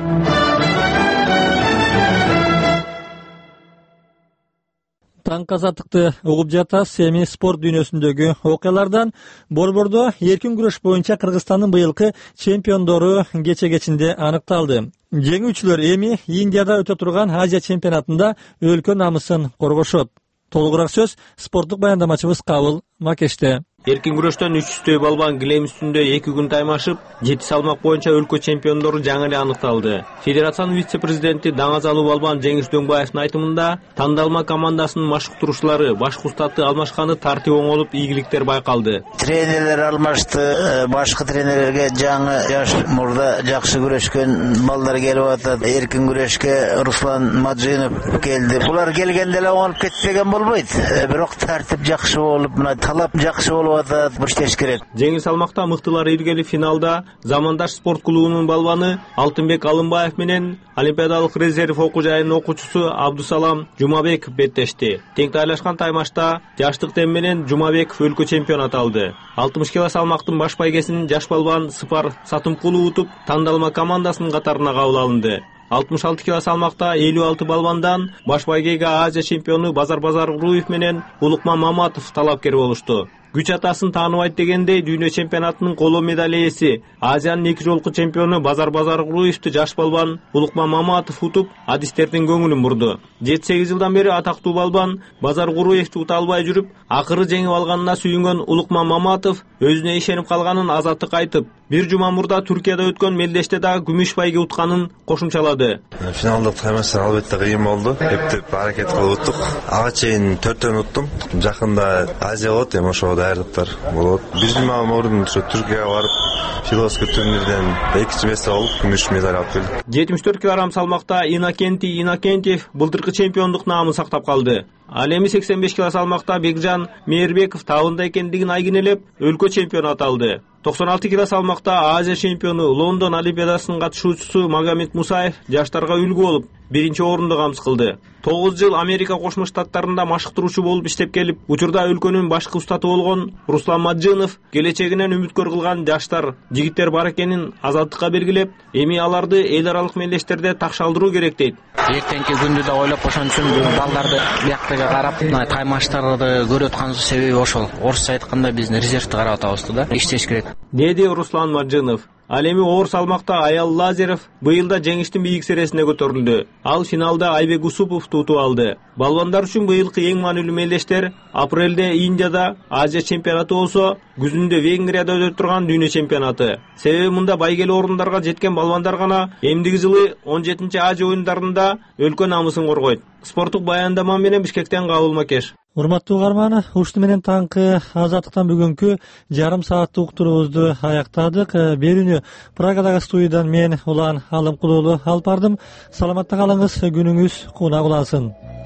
Танк азаттыкты угуп жатасыз. Эми спорт дүйнөсүндөгү окуялардан борбордо эркин күрөш боюнча Кыргызстандын быйылкы чемпиондору кече кечинде аныкталды. Жеңүүчүлөр эми Индияда өтө турган Азия чемпионатында өлкө намысын коргошот. Толугураак сөз спорттук баяндамачыбыз Кабыл Макеште. Эркин күрөштөн үч жүздөй балбан килем үстүндө эки күн таймашып, жети салмак боюнча өлкө чемпиондору жаңы эле аныкталды. Федерациянын вице-президенти Даңазалуу балбан Жеңиш Дөңбаевдин айтымында, тандалма командасынын машыктырушуулары башкы устаты алмашканы тартип оңолуп, ийгиликтер байкалды. Тренерлер алмашты, башкы тренерлерге жаңы жаш мурда жакшы күрөшкөн балдар келип атат. Эркин күрөшкө Руслан Маджинов келди. Булар келгенде эле оңолуп кетпеген болбойт. Бирок тартип жакшы болуп, мына талап жакшы болуп Жеңил салмакта мыктылар иргели финалда Замандаш спорт клубунун балбаны Алтынбек Алымбаев менен Олимпиадалык резерв окуу жайынын окуучусу Абдусалам Жумабеков беттешти. Тең тайлашкан таймашта жаштык тем менен Жумабеков өлкө чемпион аталды. алтымыш кило салмактын баш байгесин жаш балбан Сыпар Сатымкулу утуп, тандалма командасынын катарына кабыл алынды. алтымыш алты кило салмакта элүү алты балбандан баш байгеге Азия чемпиону Базар Базаруев менен Улукман Маматов талапкер болушту. күч атасын тааныбайт дегендей дүйнө чемпионатынын коло медаль ээси Азиянын эки жолку чемпиону Базар Базаркулуевди жаш балбан Улукман Маматов утуп адистердин көңүлүн бурду. жети сегиз жылдан бери атактуу балбан Базаркулуевди ута албай жүрүп, акыры жеңип алганына сүйүнгөн Улукман Маматов өзүнө ишенип калганын азаттык айтып, бир жума мурда Түркияда өткөн мелдеште дагы күмүш байге утканын кошумчалады. Финалда каймаса албетте кыйын болду. Эптеп аракет кылып уттук. Ага чейин төртөн уттум. Жакында Азия болот, эми ошого даярдыктар болот. Бир жума мурун Түркияга барып, философия турнирден экинчи месте алып, күмүш медаль алып келдик. жетимиш төрт килограмм салмакта Иннокентий Иннокентьев былтыркы чемпиондук наамын сактап калды. Ал эми сексен беш кило салмакта Бекжан Мээрбеков табында экендигин айгинелеп, өлкө чемпиону аталды. токсон алты кило салмакта Азия чемпиону Лондон Олимпиадасынын катышуучусу Магомед Мусаев жаштарга үлгү болуп, биринчи орунду камсыз кылды. тогуз жыл Америка Кошмо Штаттарында машыктыруучу болуп иштеп келип, учурда өлкөнүн башкы устаты болгон Руслан Маджинов келечегинен үмүткөр кылган жаштар, жигиттер бар экенин азаттыкка белгилеп, эми аларды эл аралык мелдештерде такшалдыруу керек дейт. Эртеңки күндү да ойлоп, ошон үчүн балдарды бияктага карап, таймаштарды көрүп аткан себеби ошол. Орусча айтканда биздин резервди карап атабыз да, иштеш керек. Деди Руслан Маджинов. Ал эми оор салмакта Аял Лазеров быйылда жеңиштин бийик сересине көтөрүлдү. Ал финалда Айбек Усуповду утуп алды. Балбандар үчүн быйылкы эң маанилүү мелдештер апрелде Индияда Азия чемпионаты болсо, күзүндө Венгрияда өтө турган дүйнө чемпионаты. Себеби мында байгелүү орундарга жеткен балбандар гана эмдиги жылы он жетинчи Азия оюндарында өлкө намысын коргойт. Спорттук баяндама менен Бишкектен Кабыл Макеш. Урматтуу угарман, ушуну менен таңкы азаттыктан бүгүнкү жарым сааттык уктуруубузду аяктадык. Берүүнү Прагадагы студиядан мен Улан Алымкулуулу алып бардым. Саламатта калыңыз, күнүңүз кууна кулансын.